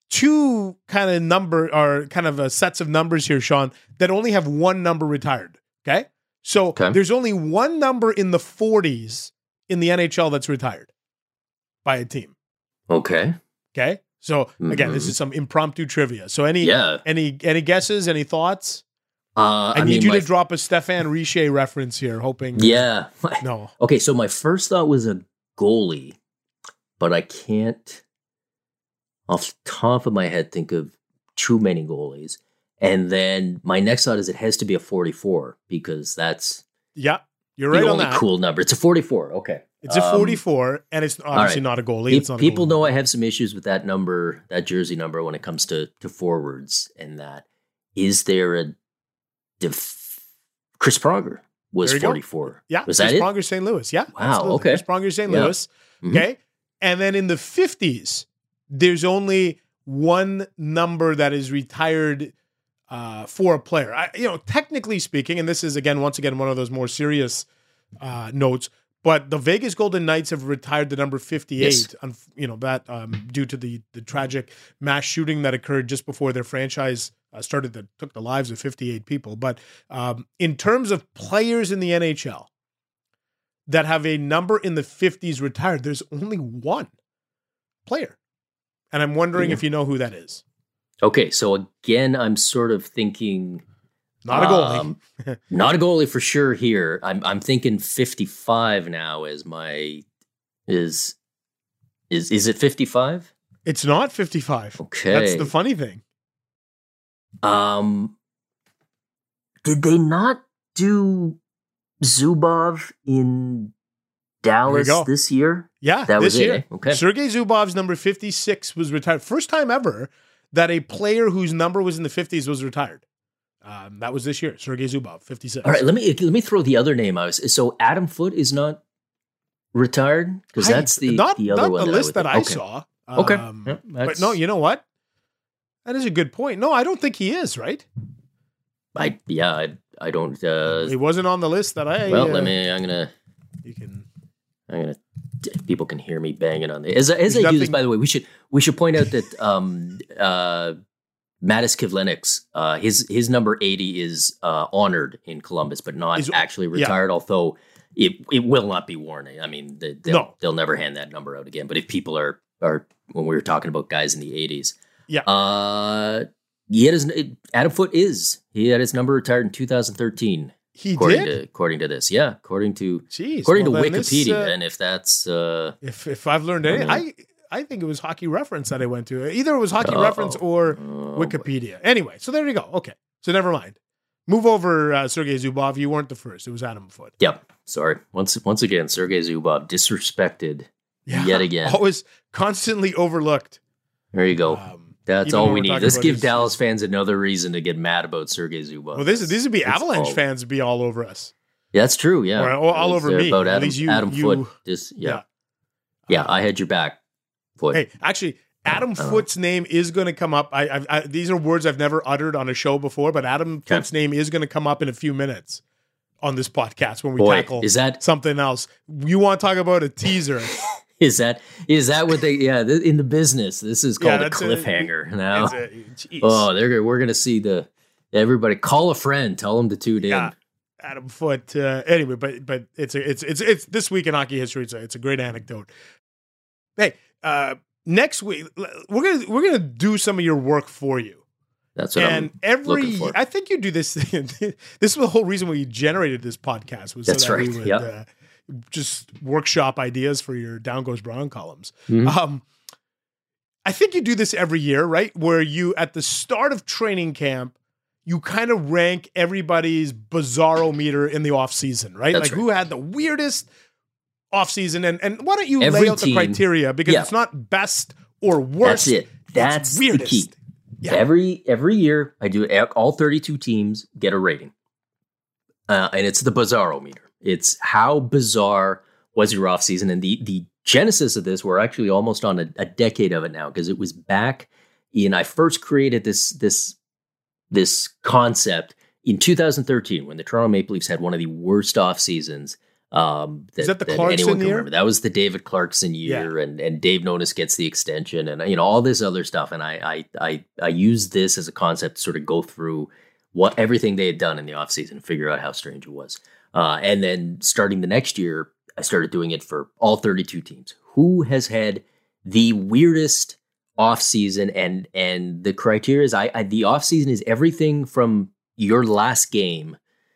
two kind of number or kind of uh, sets of numbers here, Sean, that only have one number retired. Okay. So Okay. there's only one number in the forties in the N H L that's retired by a team. Okay. Okay. So again, this Mhm. is some impromptu trivia. So any Yeah. any any guesses, any thoughts? Uh, I, I, need mean, you my, to drop a Stefan Richer reference here, hoping. Yeah. No. Okay, so my first thought was a goalie, but I can't, off the top of my head, think of too many goalies. And then my next thought is it has to be a forty-four because that's Yeah, you're the right on only that. cool number. It's a forty-four. Okay. It's a Um, forty-four, and it's obviously right. not a goalie. Pe- It's not a people goalie. know I have some issues with that number, that jersey number, when it comes to to forwards and that. Is there a def- Chris Pronger was There you go. forty-four? Yeah, Was Chris that it? Pronger, Saint Louis. Yeah, Wow, absolutely. okay. Chris Pronger, Saint Yeah. Louis. Mhm. Okay, and then in the fifties, there's only one number that is retired uh, for a player. I, you know, technically speaking, and this is again, once again, one of those more serious uh, notes. But the Vegas Golden Knights have retired the number fifty-eight, Yes. on, you know, that um, due to the the tragic mass shooting that occurred just before their franchise uh, started that took the lives of fifty-eight people. But um, in terms of players in the N H L that have a number in the fifties retired, there's only one player. And I'm wondering Yeah. if you know who that is. Okay, so again, I'm sort of thinking Not a goalie. um, not a goalie for sure here. I'm I'm thinking fifty-five now as my is is is it fifty-five? It's not fifty-five. Okay. That's the funny thing. Um, did they not do Zubov in Dallas go. this year? Yeah, That this was it, year. eh? Okay. Sergei Zubov's number fifty-six was retired. First time ever that a player whose number was in the fifties was retired. Um, that was this year. Sergei Zubov, fifty-six. All right, let me let me throw the other name out. So Adam Foote is not retired because I- that's the not, the other not one the that list I that would I think. saw. Okay, Um, okay. Yeah, but that's- no, you know what? That is a good point. No, I don't think he is, right? I yeah, I I don't. Uh, He wasn't on the list that I. well, uh, let me. I'm gonna. You can. I'm gonna. People can hear me banging on the. As, as I There's do this, nothing- by the way, we should we should point out that um uh Mattis Kivlenix, uh his his number eighty is uh honored in Columbus, but not Is- actually yeah. retired. Although it it will not be worn. I mean, they, they'll No. they'll never hand that number out again. But if people are are when we were talking about guys in the eighties, Yeah. uh, he had his it, Adam Foote is he had his number retired in two thousand thirteen. He according did. to according to this, yeah, according to Jeez. according well, to then this, Wikipedia, uh, and if that's uh, if if I've learned anything, I I I think it was Hockey Reference that I went to. Either it was Hockey Uh-oh. Reference or oh, Wikipedia. Anyway, so there you go. Okay, so never mind. Move over, uh, Sergei Zubov. You weren't the first. It was Adam Foote. Yep. Sorry. Once once again, Sergei Zubov disrespected yet again. Always constantly overlooked. There you go. Um, That's even all when we we're need. talking Let's about give his- Dallas fans another reason to get mad about Sergei Zubov. Well, this is these would be That's Avalanche all. fans would be all over us. Yeah, that's true. Yeah, Or all- all It's, over uh, me. about At Adam, least you- Adam you- Foote. Just yeah, yeah. I had your back, Foote. Hey, actually, Adam Uh, Foote's name is going to come up. I, I, I these are words I've never uttered on a show before, but Adam Okay. Foote's name is going to come up in a few minutes on this podcast when we Boy, tackle is that something else. You want to talk about a teaser? is that is that what they? Yeah, th- in the business, this is Yeah, called a that's a- cliffhanger. now, It's a- jeez. oh, they're we're gonna see the everybody call a friend, tell them to tune in. Yeah. Adam Foote. Uh, anyway, but but it's a, it's it's it's this week in hockey history. It's a, it's a great anecdote. Hey, uh, next week we're gonna we're gonna do some of your work for you. That's what And I'm every, looking for. I think you do this. This was the whole reason we generated this podcast was That's so that right, we would yeah. uh, just workshop ideas for your Down Goes Brown columns. Mhm. Um, I think you do this every year, right? Where you at the start of training camp, you kind of rank everybody's bizarro meter in the off season, right? That's like who had the weirdest off season, and and why don't you Every lay out team- the criteria because yeah. it's not best or worst. That's it. it's That's the weirdest. key. Yeah. Every every year, I do all thirty-two teams get a rating, uh, and it's the bizarro meter. It's how bizarre was your off season, and the the genesis of this. We're actually almost on a, a decade of it now because it was back in. I first created this this this concept in two thousand thirteen when the Toronto Maple Leafs had one of the worst off seasons Um, that, Is that the that Clarkson anyone can year? remember. That was the David Clarkson year, Yeah. and and Dave Nonis gets the extension, and you know all this other stuff. And I I I I used this as a concept to sort of go through what everything they had done in the offseason and figure out how strange it was. Uh, and then starting the next year, I started doing it for all thirty-two teams. Who has had the weirdest offseason? And and the criteria is I, I the offseason is everything from your last game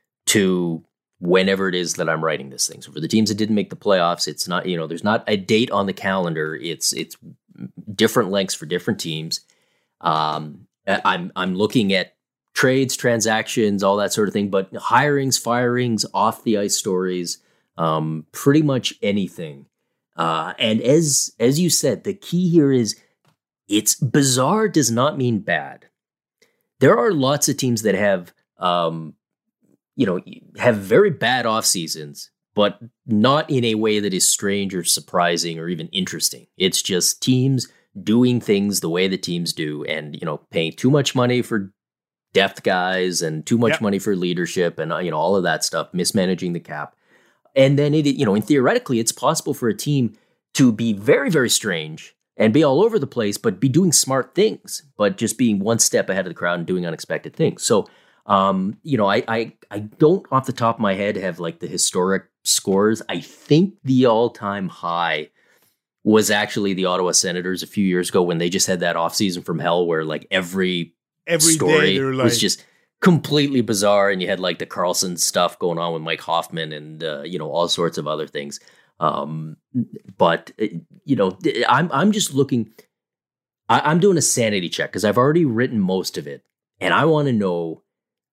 to whenever it is that I'm writing this thing. So for the teams that didn't make the playoffs, it's not, you know, there's not a date on the calendar. It's it's different lengths for different teams. Um, I'm I'm looking at trades, transactions, all that sort of thing, but hirings, firings, off the ice stories, um, pretty much anything. Uh, and as as you said, the key here is it's bizarre does not mean bad. There are lots of teams that have um, you know, have very bad off seasons, but not in a way that is strange or surprising or even interesting. It's just teams doing things the way the teams do, and you know, paying too much money for depth guys and too much Yep. money for leadership and you know all of that stuff, mismanaging the cap. And then it, you know, and theoretically, it's possible for a team to be very, very strange and be all over the place, but be doing smart things, but just being one step ahead of the crowd and doing unexpected things. So. Um, you know, I, I I don't off the top of my head have like the historic scores. I think the all-time high was actually the Ottawa Senators a few years ago when they just had that offseason from hell where like every, Every story day they're like, was just completely bizarre, and you had like the Carlson stuff going on with Mike Hoffman and uh, you know all sorts of other things. Um, but uh, you know, I'm I'm just looking. I, I'm doing a sanity check because I've already written most of it, and I want to know.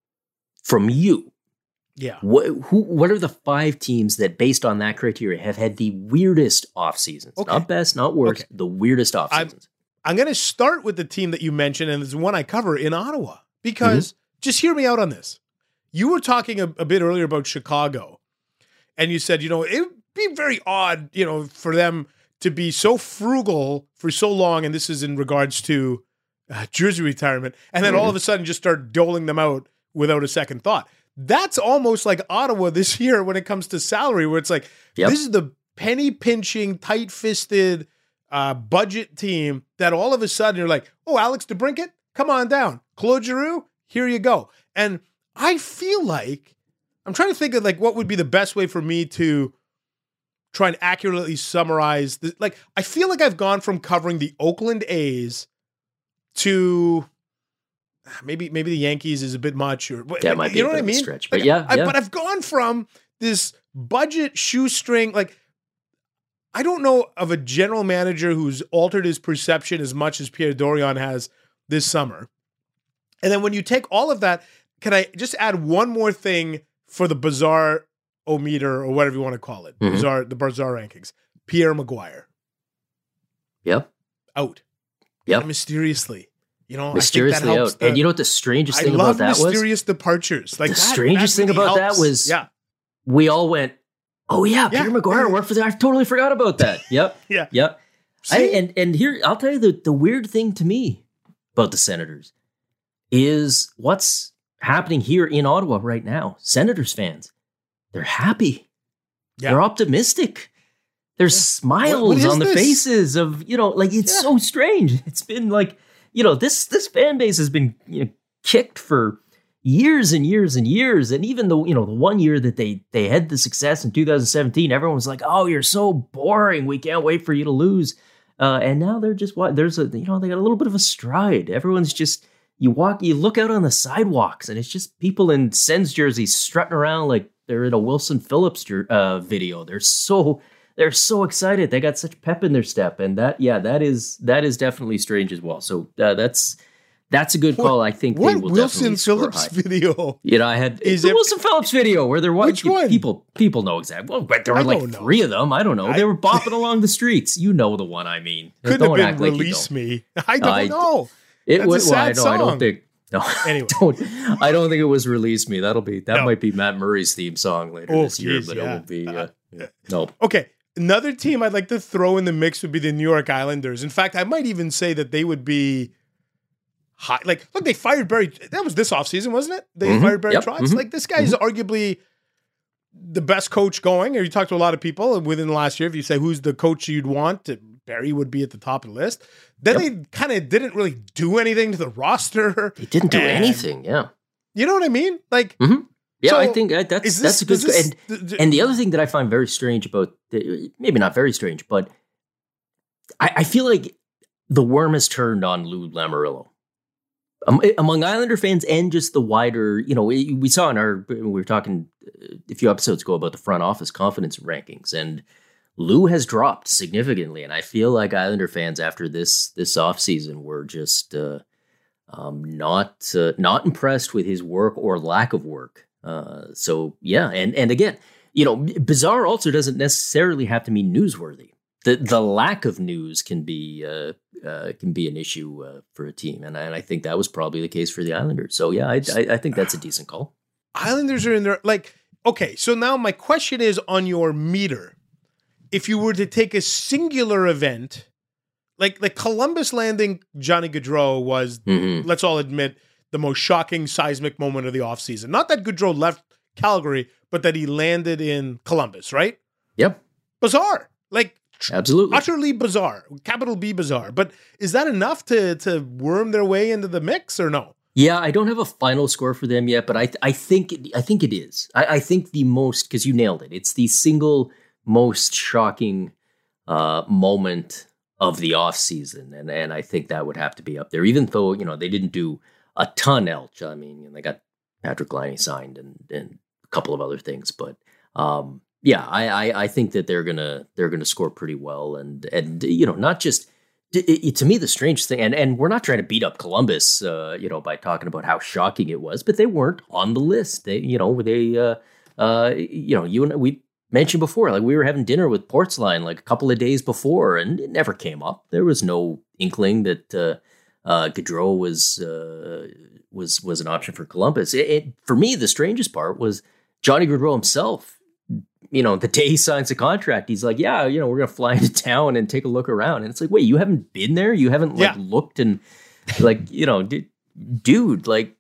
From you, yeah. what who what are the five teams that, based on that criteria, have had the weirdest off seasons? Okay. Not best, not worst, Okay. the weirdest off I'm- seasons. I'm going to start with the team that you mentioned, and it's one I cover in Ottawa, because Mm-hmm. just hear me out on this. You were talking a, a bit earlier about Chicago, and you said, you know, it would be very odd, you know, for them to be so frugal for so long, and this is in regards to uh, jersey retirement, and then Mm-hmm. all of a sudden just start doling them out without a second thought. That's almost like Ottawa this year when it comes to salary, where it's like, Yep. this is the penny pinching, tight fisted uh, budget team that all of a sudden you're like, oh, Alex DeBrincat, come on down. Claude Giroux, here you go. And I feel like, I'm trying to think of like what would be the best way for me to try and accurately summarize this. Like, I feel like I've gone from covering the Oakland A's to maybe maybe the Yankees is a bit much, or That might be you a know bit what I of a mean? stretch, but Like, yeah, I, yeah. but I've gone from this budget shoestring, like I don't know of a general manager who's altered his perception as much as Pierre Dorion has this summer. And then when you take all of that, can I just add one more thing for the bizarre o-meter or whatever you want to call it? Mhm. Bizarre, the bizarre rankings. Pierre Maguire Yep, out. yep. Mysteriously. You know, Mysteriously I think that helps out. the- And you know what the strangest I thing about love that was? mysterious departures. Like The that- strangest that thing really about that helps. was- yeah, We all went, oh yeah, Yeah. Peter McGuire worked for that. I totally forgot about that. Yep, yeah. yep. I, See? and and here, I'll tell you the, the weird thing to me about the Senators is what's happening here in Ottawa right now. Senators fans, they're happy. Yeah. They're optimistic. There's smiles What- what is on the this? faces of, you know, like it's Yeah. so strange. It's been like, you know, this this fan base has been, you know, kicked for years and years and years. And even the, you know, the one year that they they had the success in two thousand seventeen, everyone was like, oh, you're so boring. We can't wait for you to lose. Uh, and now they're just what there's a, you know, they got a little bit of a stride. Everyone's just, you walk, you look out on the sidewalks and it's just people in Sens jerseys strutting around like they're in a Wilson Phillips jer- uh, video. They're so, they're so excited. They got such pep in their step. And that, yeah, that is, that is definitely strange as well. So uh, that's, That's a good call. I think what they will Wilson definitely score Phillips high. video? You know, I had Is the it- Wilson Phillips video where they're Which watching one? people. People know exactly. Well, but there I were like don't know. three of them. I don't know. I- They were bopping along the streets. You know the one I mean. Couldn't Don't have act been like you Release don't. Me. I don't I- know. It That's a was. Well, I sad know. I don't song. think. No, Anyway. I don't. I don't think it was Release Me. That'll be that No. might be Matt Murray's theme song later Oh, this year, geez, but yeah. it won't be. Uh, Uh, yeah. No. Okay, another team I'd like to throw in the mix would be the New York Islanders. In fact, I might even say that they would be high. Like, look, they fired Barry. That was this offseason, wasn't it? They Mhm. fired Barry Yep. Trotz. Mhm. Like, this guy is arguably the best coach going, or you talk to a lot of people within the last year, if you say who's the coach you'd want, Barry would be at the top of the list. Then yep. they kind of didn't really do anything to the roster. They didn't do anything, yeah. You know what I mean? Like, mm-hmm. yeah, so I think that's this, that's a good. This, and, and the other thing that I find very strange about, maybe not very strange, but I, I feel like the worm has turned on Lou Lamoriello. Um, among Islander fans and just the wider, you know, we, we saw in our, we were talking a few episodes ago about the front office confidence rankings, and Lou has dropped significantly. And I feel like Islander fans after this this offseason were just uh, um, not uh, not impressed with his work or lack of work. Uh, so, yeah. And, and again, you know, bizarre also doesn't necessarily have to mean newsworthy. The the lack of news can be uh, uh, can be an issue uh, for a team, and I, and I think that was probably the case for the Islanders. So yeah, I, I, I think that's a decent call. Islanders are in there, like okay. So now my question is on your meter: if you were to take a singular event, like like Columbus landing Johnny Gaudreau was, mm-hmm. let's all admit, the most shocking seismic moment of the offseason. Not that Gaudreau left Calgary, but that he landed in Columbus, right? Yep. Bizarre, like. Absolutely. Utterly bizarre. Capital B bizarre. But is that enough to to worm their way into the mix or no? Yeah, I don't have a final score for them yet, but I I think I think it is. I, I think the most, because you nailed it, it's the single most shocking uh, moment of the offseason. And and I think that would have to be up there, even though, you know, they didn't do a ton else. I mean, you know, they got Patrick Laine signed and, and a couple of other things, but um Yeah, I, I I think that they're gonna they're gonna score pretty well, and and you know, not just it, it, to me the strange thing, and and we're not trying to beat up Columbus, uh, you know, by talking about how shocking it was, but they weren't on the list. They, you know, they, uh, uh, you know, you and we mentioned before, like we were having dinner with Portsline like a couple of days before, and it never came up. There was no inkling that uh, uh, Gaudreau was uh, was was an option for Columbus. It, it, for me, the strangest part was Johnny Gaudreau himself. You know, the day he signs the contract, he's like, yeah, you know, we're going to fly into town and take a look around. And it's like, wait, you haven't been there? You haven't like yeah. looked and like, you know, d- dude, like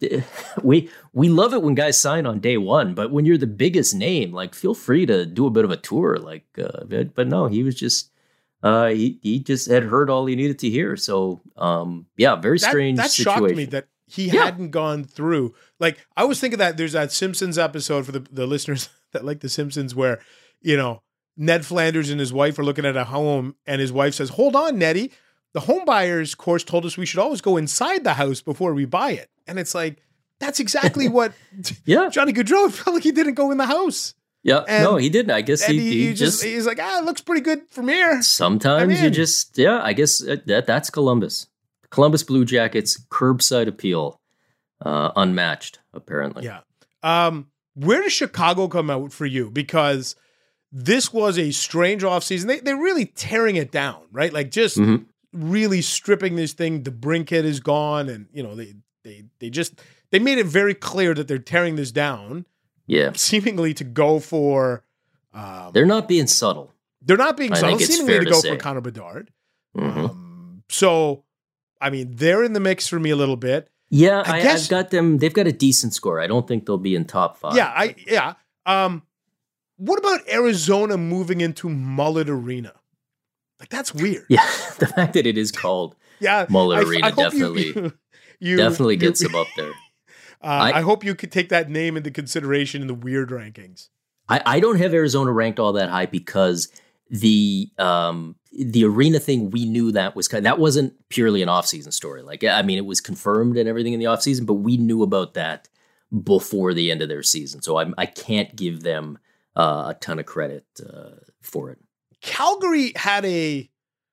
we, we love it when guys sign on day one, but when you're the biggest name, like feel free to do a bit of a tour. Like, uh, but, but no, he was just, uh, he, he just had heard all he needed to hear. So, um, yeah, very strange that, that situation. shocked me that he yeah. hadn't gone through. Like, I was thinking that there's that Simpsons episode for the, the listeners that like the Simpsons where, you know, Ned Flanders and his wife are looking at a home and his wife says, hold on, Nettie. The home buyer's course told us we should always go inside the house before we buy it. And it's like, that's exactly what yeah. Johnny Gaudreau felt like he didn't go in the house. Yeah, and, no, he didn't. I guess he, he, he, he just, just, he's like, ah, it looks pretty good from here. Sometimes you just, yeah, I guess that that's Columbus. Columbus Blue Jackets, curbside appeal, uh, unmatched, apparently. Yeah. Um, Where does Chicago come out for you? Because this was a strange offseason. They, they're really tearing it down, right? Like just mm-hmm. really stripping this thing. The Brinkhead is gone. And, you know, they, they, they just, they made it very clear that they're tearing this down. Yeah. Seemingly to go for. Um, they're not being subtle. They're not being I subtle. Think it's seemingly fair to, to go say. for Connor Bedard. Mm-hmm. Um, so, I mean, they're in the mix for me a little bit. Yeah, I I, guess, I've got them. They've got a decent score. I don't think they'll be in top five. Yeah, I yeah. Um, what about Arizona moving into Mullet Arena? Like that's weird. Yeah, the fact that it is called yeah, Mullet I, Arena I definitely you, you, definitely you, gets them up there. Uh, I, I hope you could take that name into consideration in the weird rankings. I, I don't have Arizona ranked all that high because the um, the arena thing, we knew that was kind of, that wasn't purely an offseason story. Like, I mean, it was confirmed and everything in the offseason, but we knew about that before the end of their season. So I I can't give them uh, a ton of credit uh, for it. Calgary had a,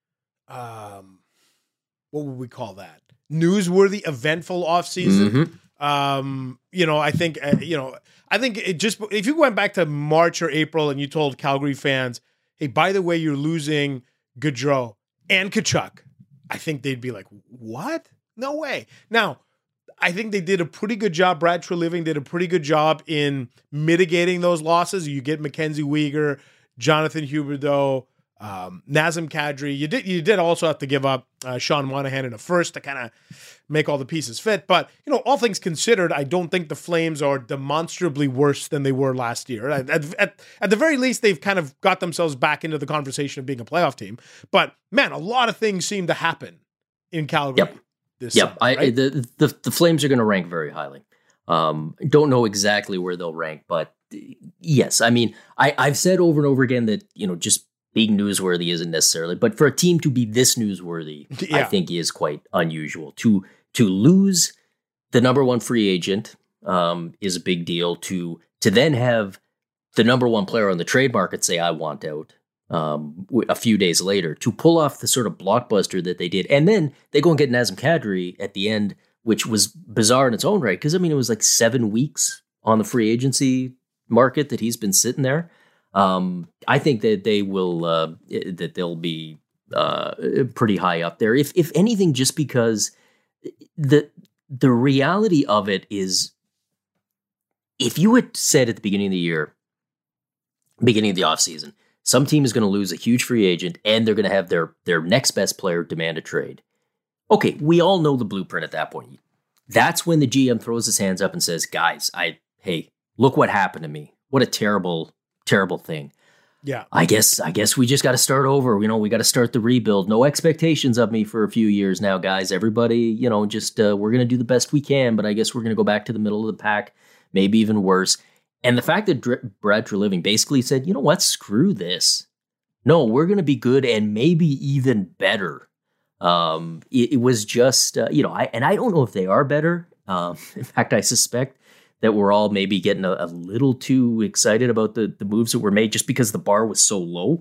um, what would we call that? Newsworthy, eventful offseason. Mm-hmm. Um, you know, I think, uh, you know, I think it just, if you went back to March or April and you told Calgary fans, hey, by the way, you're losing Gaudreau and Tkachuk, I think they'd be like, what? No way. Now, I think they did a pretty good job. Brad Treliving did a pretty good job in mitigating those losses. You get Mackenzie Weegar, Jonathan Huberdeau, um, Nazem Kadri. You did you did also have to give up uh, Sean Monahan in a first to kind of make all the pieces fit. But, you know, all things considered, I don't think the Flames are demonstrably worse than they were last year. At, at, at the very least, they've kind of got themselves back into the conversation of being a playoff team. But, man, a lot of things seem to happen in Calgary. Yep. This yep. summer, I, right? the, the, the Flames are going to rank very highly. Um, don't know exactly where they'll rank, but yes, I mean, I, I've said over and over again that, you know, just being newsworthy isn't necessarily, but for a team to be this newsworthy, Yeah. I think is quite unusual. To to lose the number one free agent um, is a big deal. To to then have the number one player on the trade market say, I want out um, a few days later, to pull off the sort of blockbuster that they did. And then they go and get Nazem Kadri at the end, which was bizarre in its own right. Because, I mean, it was like seven weeks on the free agency market that he's been sitting there. Um, I think that they will, uh, that they'll be uh, pretty high up there. If if anything, just because the the reality of it is, if you had said at the beginning of the year, beginning of the offseason, some team is going to lose a huge free agent and they're going to have their their next best player demand a trade. Okay, we all know the blueprint at that point. That's when the G M throws his hands up and says, guys, I hey, look what happened to me. What a terrible, terrible thing. Yeah. I guess I guess we just got to start over. You know, we got to start the rebuild. No expectations of me for a few years now, guys. Everybody, you know, just uh, we're going to do the best we can, but I guess we're going to go back to the middle of the pack, maybe even worse. And the fact that Dr- Brad Treliving basically said, you know what, screw this. No, we're going to be good and maybe even better. Um, it, it was just, uh, you know, I and I don't know if they are better. Um, in fact, I suspect that we're all maybe getting a, a little too excited about the, the moves that were made just because the bar was so low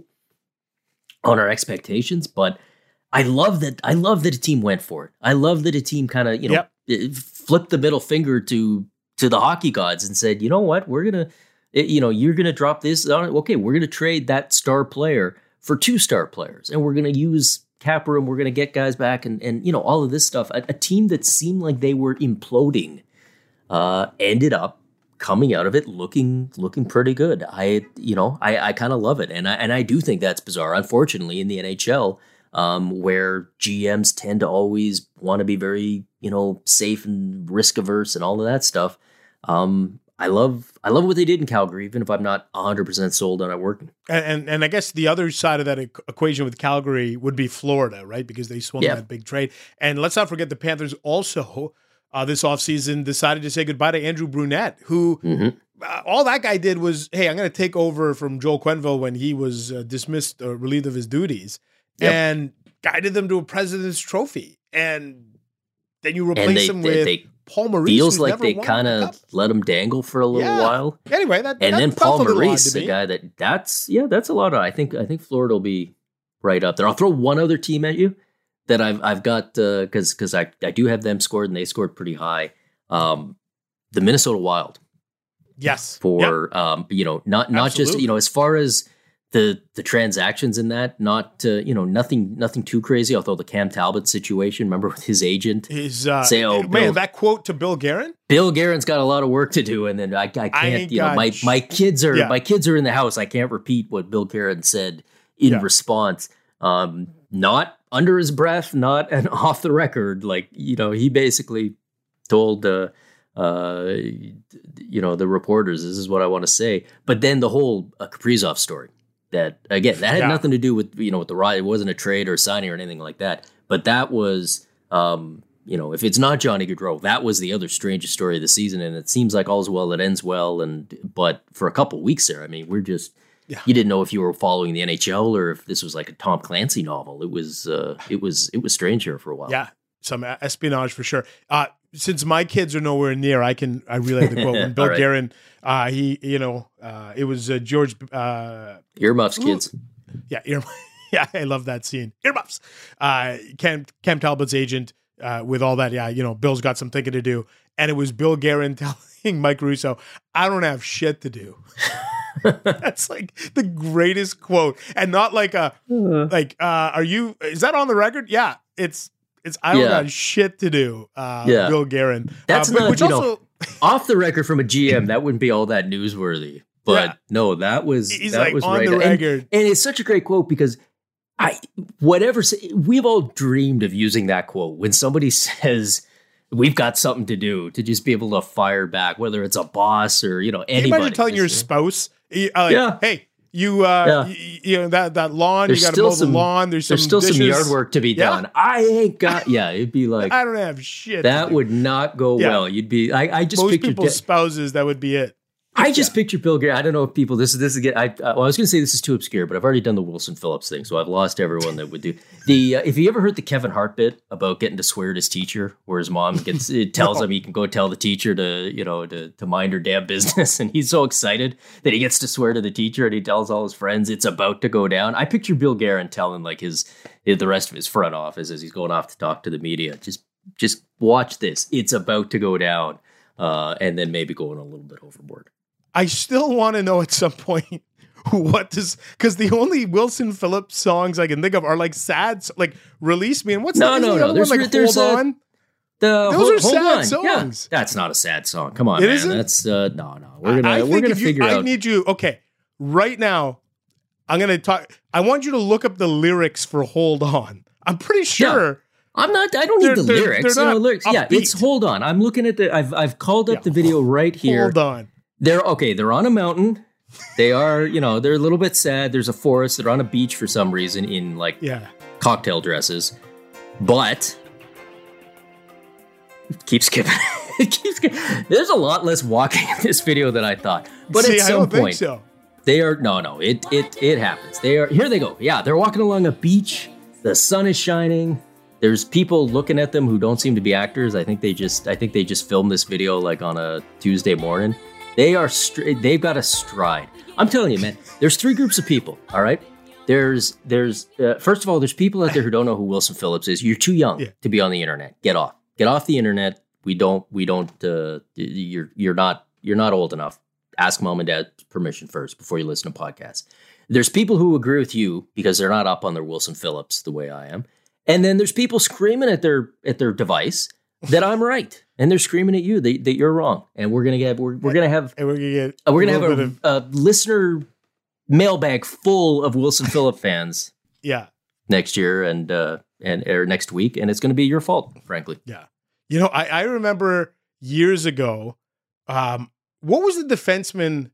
on our expectations. But I love that. I love that a team went for it. I love that a team kind of, you know, yep. flipped the middle finger to, to the hockey gods and said, you know what, we're going to, you know, you're going to drop this on it. Okay, we're going to trade that star player for two star players. And we're going to use cap room. We're going to get guys back and, and, you know, all of this stuff. A, a team that seemed like they were imploding Uh, ended up coming out of it looking looking pretty good. I you know I, I kind of love it, and I and I do think that's bizarre. Unfortunately, in the N H L, um, where G Ms tend to always want to be very you know safe and risk averse and all of that stuff. Um, I love I love what they did in Calgary, even if I'm not one hundred percent sold on it working. And, and and I guess the other side of that e- equation with Calgary would be Florida, right? Because they swung Yeah. that big trade. And let's not forget the Panthers also. Uh, this offseason decided to say goodbye to Andrew Brunette, who Mm-hmm. uh, all that guy did was, hey, I'm going to take over from Joel Quenneville when he was uh, dismissed or relieved of his duties, Yep. and guided them to a President's Trophy. And then you And replace they, him they, with they Paul Maurice. feels who's like never they won kind the of cup. let him dangle for a little Yeah. while. Anyway, that And that then felt Paul a little odd Maurice, to a me. guy that that's yeah, that's a lot of. I think I think Florida will be right up there. I'll throw one other team at you that I've I've got because uh, because I I do have them scored and they scored pretty high. Um, the Minnesota Wild Yes. for um you know not not just Absolutely. you know as far as the the transactions in that, not uh, you know nothing nothing too crazy. Although the Cam Talbot situation, remember with his agent. His uh, Say, oh, man, Bill- that quote to Bill Guerin. Bill Guerin's got a lot of work to do, and then I, I can't, ain't you know, got my sh- my kids are Yeah. my kids are in the house. I can't repeat what Bill Guerin said in Yeah. response. Um, not under his breath, not and off the record. Like you know, he basically told uh, uh, you know the reporters, "This is what I want to say." But then the whole uh, Kaprizov story. That again, that had Yeah. nothing to do with you know with the riot. It wasn't a trade or a signing or anything like that. But that was. Um, You know, if it's not Johnny Gaudreau, that was the other strangest story of the season, and it seems like all's well that ends well. And but for a couple weeks there, I mean, we're just Yeah. you didn't know if you were following the N H L or if this was like a Tom Clancy novel. It was uh, it was it was strange here for a while. Yeah, some espionage for sure. Uh, since my kids are nowhere near, I can I relay the quote when Bill All right. Guerin. Uh, he, you know, uh, it was uh, George. Uh, Earmuffs, kids. yeah, ear, yeah, I love that scene. Earmuffs. Uh, Cam Cam Talbot's agent. Uh, with all that, yeah, you know, Bill's got some thinking to do. And it was Bill Guerin telling Mike Russo, I don't have shit to do. That's like the greatest quote. And not like a, like, uh, are you, is that on the record? Yeah, it's, it's, I don't Yeah. have shit to do. Uh, Yeah. Bill Guerin. That's uh, but- not, which you also, know, off the record from a G M, that wouldn't be all that newsworthy. But Yeah. no, that was He's that like was on right. the And, record. and it's such a great quote because I whatever we've all dreamed of using that quote when somebody says we've got something to do, to just be able to fire back, whether it's a boss or you know Can you anybody. imagine telling your Just, spouse, uh, like, Yeah. hey, you, uh, Yeah. y- you know that that lawn, There's you got to still mow some- the lawn. There's some There's still some dishes. yard work to be Yeah. done. I ain't got. Yeah, it'd be like I don't have shit. to that do. would not go Yeah. well. You'd be. I, I just most pictured. people's spouses. That would be it. I just picture Bill Gates. I don't know if people. This is this is again. I, uh, well, I was going to say this is too obscure, but I've already done the Wilson Phillips thing, so I've lost everyone that would do the. Uh, if you ever heard the Kevin Hart bit about getting to swear at his teacher, where his mom gets it tells No. him he can go tell the teacher to you know to to mind her damn business, and he's so excited that he gets to swear to the teacher, and he tells all his friends it's about to go down. I picture Bill Guerin telling like his, his the rest of his front office as he's going off to talk to the media. Just just watch this. It's about to go down, uh, and then maybe going a little bit overboard. I still want to know at some point what does because the only Wilson Phillips songs I can think of are like sad, s- like "Release Me" and what's No, the, no, the no, other there's one re- like there's "Hold a- On." The, Those hold, are hold sad on. songs. Yeah, that's not a sad song. Come on, It man. isn't? That's uh, no, no. We're gonna I we're think gonna if you, figure I out. need you. Okay, right now, I'm gonna talk. I want you to look up the lyrics for "Hold On." I'm pretty sure. I'm not. I don't need They're- the they're- lyrics. they're you know, not lyrics. Yeah, it's upbeat. hold on. I'm looking at the. I've I've called up Yeah. the video right here. Hold on. They're okay. They're on a mountain. They are. You know, they're a little bit sad. There's a forest. They're on a beach for some reason in like Yeah. cocktail dresses, but keep skipping. It keeps. sk- There's a lot less walking in this video than I thought. But See, at I some don't think point, so. they are no, no. It it it happens. They are here. They go. Yeah, they're walking along a beach. The sun is shining. There's people looking at them who don't seem to be actors. I think they just I think they just filmed this video like on a Tuesday morning. They are str- they've got a stride. I'm telling you, man. There's three groups of people. All right. There's there's uh, first of all, there's people out there who don't know who Wilson Phillips is. You're too young Yeah. to be on the internet. Get off. Get off the internet. We don't we don't. Uh, you're you're not you're not old enough. Ask mom and dad permission first before you listen to podcasts. There's people who agree with you because they're not up on their Wilson Phillips the way I am. And then there's people screaming at their at their device that I'm right, and they're screaming at you that, that you're wrong. And we're gonna get we're, we're gonna have And we're gonna get. uh, we're gonna little have bit a, of- a listener mailbag full of Wilson Phillips fans yeah. next year and uh, and or next week, and it's gonna be your fault, frankly. Yeah. You know, I, I remember years ago, um, what was the defenseman?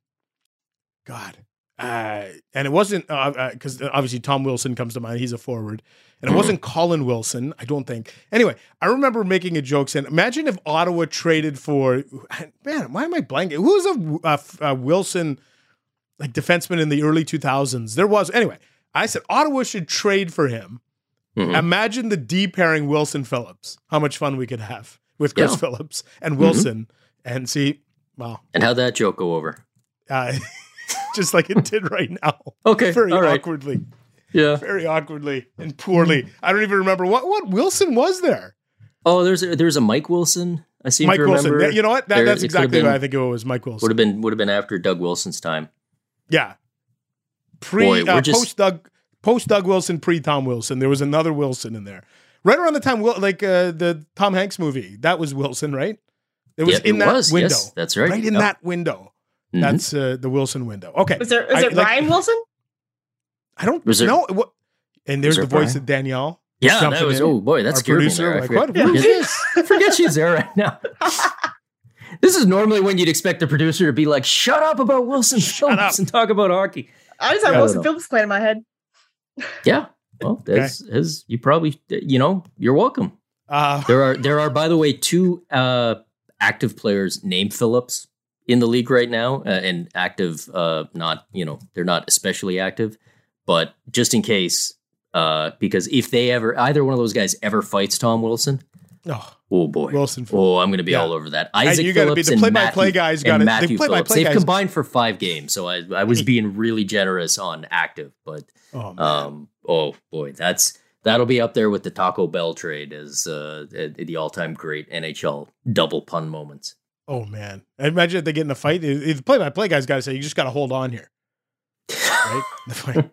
God. Uh, and it wasn't, because uh, uh, obviously Tom Wilson comes to mind. He's a forward. And it wasn't Colin Wilson, I don't think. Anyway, I remember making a joke saying, imagine if Ottawa traded for, man, why am I blanking? Who was a, a, a Wilson, like, defenseman in the early two thousands? There was. Anyway, I said Ottawa should trade for him. Mhm. Imagine the D pairing Wilson Phillips. How much fun we could have with Chris Yeah. Phillips and Wilson. And see, well, And how'd that joke go over? uh, just like it did right now. Okay, Very all right. awkwardly. Yeah. Very awkwardly and poorly. I don't even remember what, what Wilson was there. Oh, there's a, there's a Mike Wilson. I seem Mike to remember. Wilson. That- you know what? That, There- that's it could've exactly been- what I think it was. Mike Wilson. Would have been would have been after Doug Wilson's time. Yeah. Pre Boy, we're uh, just- post Doug post Doug Wilson, pre Tom Wilson. There was another Wilson in there. Right around the time, Wil- like uh, the Tom Hanks movie, that was Wilson, right? It was Yeah, in it that was. window. Yes, that's right. Right in Yep. that window. Mhm. That's uh, the Wilson window. Okay. Was there? Was I- it like- Ryan Wilson? I don't Was there- know. What, and there's there the voice Brian? of Danielle. Yeah, jumping that was in. oh boy, that Our scared me producer, there. I like, forget, what? Who is forget- this? I forget she's there right now. This is normally when you'd expect the producer to be like, "Shut up about Wilson Phillips up. and talk about hockey." I just have Yeah, I Wilson don't know. Phillips playing in my head. Yeah, well, as, as you probably, you know, you're welcome. Uh, There are there are, by the way, two uh, active players named Phillips in the league right now, uh, and active, uh, not you know, they're not especially active, but just in case, uh, because if they ever, either one of those guys ever fights Tom Wilson, oh, oh boy, Wilson. oh, I'm going to be Yeah. all over that. Isaac you gotta be Phillips the and play-by-play Matthew, guys. and Got it. Matthew The play-by-play Phillips. They've guys. combined for five games, so I I was being really generous on active, but Oh, man. um, oh boy, that's that'll be up there with the Taco Bell trade as uh, the all-time great N H L double pun moments. oh man. I imagine if they get in a fight. The play-by-play guy's got to say, you just got to hold on here. Right? The fight.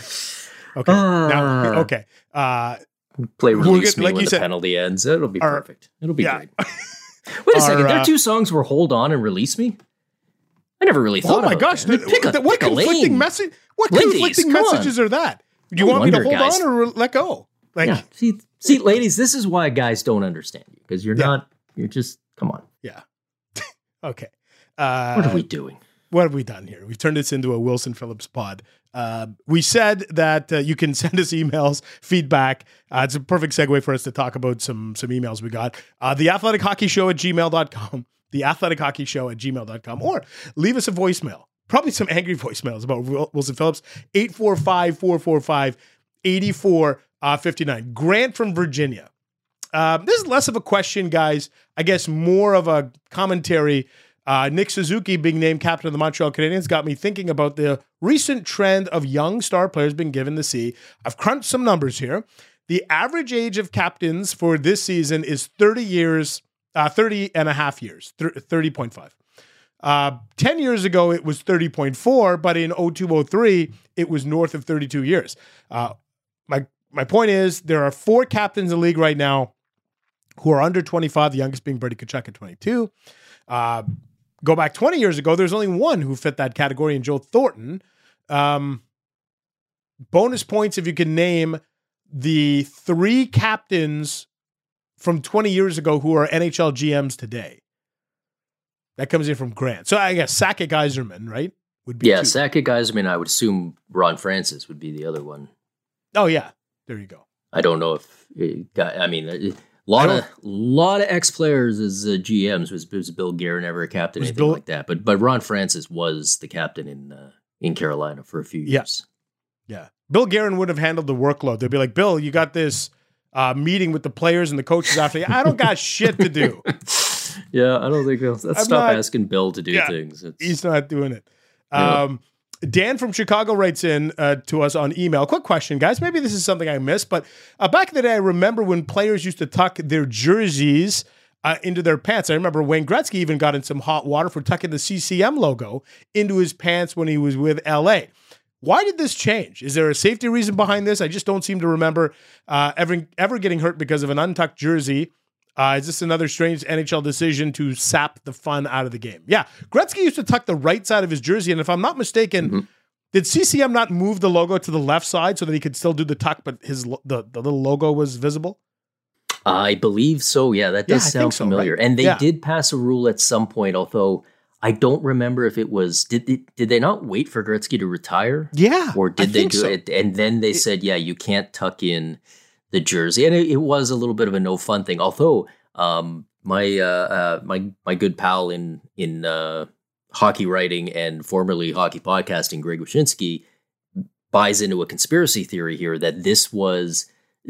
Okay. now, Ah. okay. Uh, Play We're release good- me like when you the said, penalty ends. It'll be our- perfect. It'll be yeah. great. Wait a second. Our, Their uh, two songs were "Hold On" and "Release Me." I never really thought. Oh my about gosh! that. The, pick a, the, what pick a conflicting lane. message? What Ladies, conflicting come messages on. are that? Do you No want me to wonder, hold guys. on or let go? Like, Yeah. See, see, ladies, this is why guys don't understand you because you're Yeah. not. You're just come on. yeah. Okay. Uh, What are we doing? What have we done here? We've turned this into a Wilson Phillips pod. Uh, we said that uh, you can send us emails, feedback. Uh, it's a perfect segue for us to talk about some some emails we got. Uh, the Athletic Hockey Show at gmail dot com, the Athletic Hockey Show at gmail dot com, or leave us a voicemail. Probably some angry voicemails about Wil- Wilson Phillips, eight four five, four four five, eight four five nine. Grant from Virginia. Um, this is less of a question, guys. I guess more of a commentary. Uh, Nick Suzuki being named captain of the Montreal Canadiens got me thinking about the recent trend of young star players being given the C. I've crunched some numbers here. The average age of captains for this season is thirty years, uh, thirty and a half years, thirty point five. Uh, ten years ago, it was thirty point four, but in oh two oh three, it was north of thirty-two years. Uh, my, my point is there are four captains in the league right now who are under twenty-five, the youngest being Brady Tkachuk at twenty-two. Uh, Go back twenty years ago, there's only one who fit that category, and Joe Thornton. Um, bonus points if you can name the three captains from twenty years ago who are N H L G Ms today. That comes in from Grant. So I guess Sakic Yzerman, right? Would be Yeah, two. Sakic Yzerman. I would assume Ron Francis would be the other one. Oh, yeah. There you go. I don't know if it got, I mean, a lot of lot of ex players as uh, G Ms. Was, was Bill Guerin ever a captain, Was anything Bill- like that? But but Ron Francis was the captain in uh, in Carolina for a few Yeah. years. Yeah. Bill Guerin would have handled the workload. They'd be like, Bill, you got this uh, meeting with the players and the coaches after you. I don't got shit to do. Yeah, I don't think let's I'm stop not- asking Bill to do Yeah, things. It's, He's not doing it. Yeah. Um, Dan from Chicago writes in uh, to us on email. Quick question, guys. Maybe this is something I missed, but uh, back in the day, I remember when players used to tuck their jerseys uh, into their pants. I remember Wayne Gretzky even got in some hot water for tucking the C C M logo into his pants when he was with L A. Why did this change? Is there a safety reason behind this? I just don't seem to remember uh, ever, ever getting hurt because of an untucked jersey. Uh, is this another strange N H L decision to sap the fun out of the game? Yeah, Gretzky used to tuck the right side of his jersey, and if I'm not mistaken, Mm-hmm. did C C M not move the logo to the left side so that he could still do the tuck, but his lo- the, the little logo was visible? I believe so. Yeah, that Yeah, does I sound think so, familiar. right? And they Yeah. did pass a rule at some point, although I don't remember if it was did they, did they not wait for Gretzky to retire? Yeah, Or I did they think do so. it? And then they said, yeah, you can't tuck in the jersey. And it, it was a little bit of a no fun thing. Although um, my uh, uh, my my good pal in in uh, hockey writing and formerly hockey podcasting, Greg Wyshynski, buys into a conspiracy theory here that this was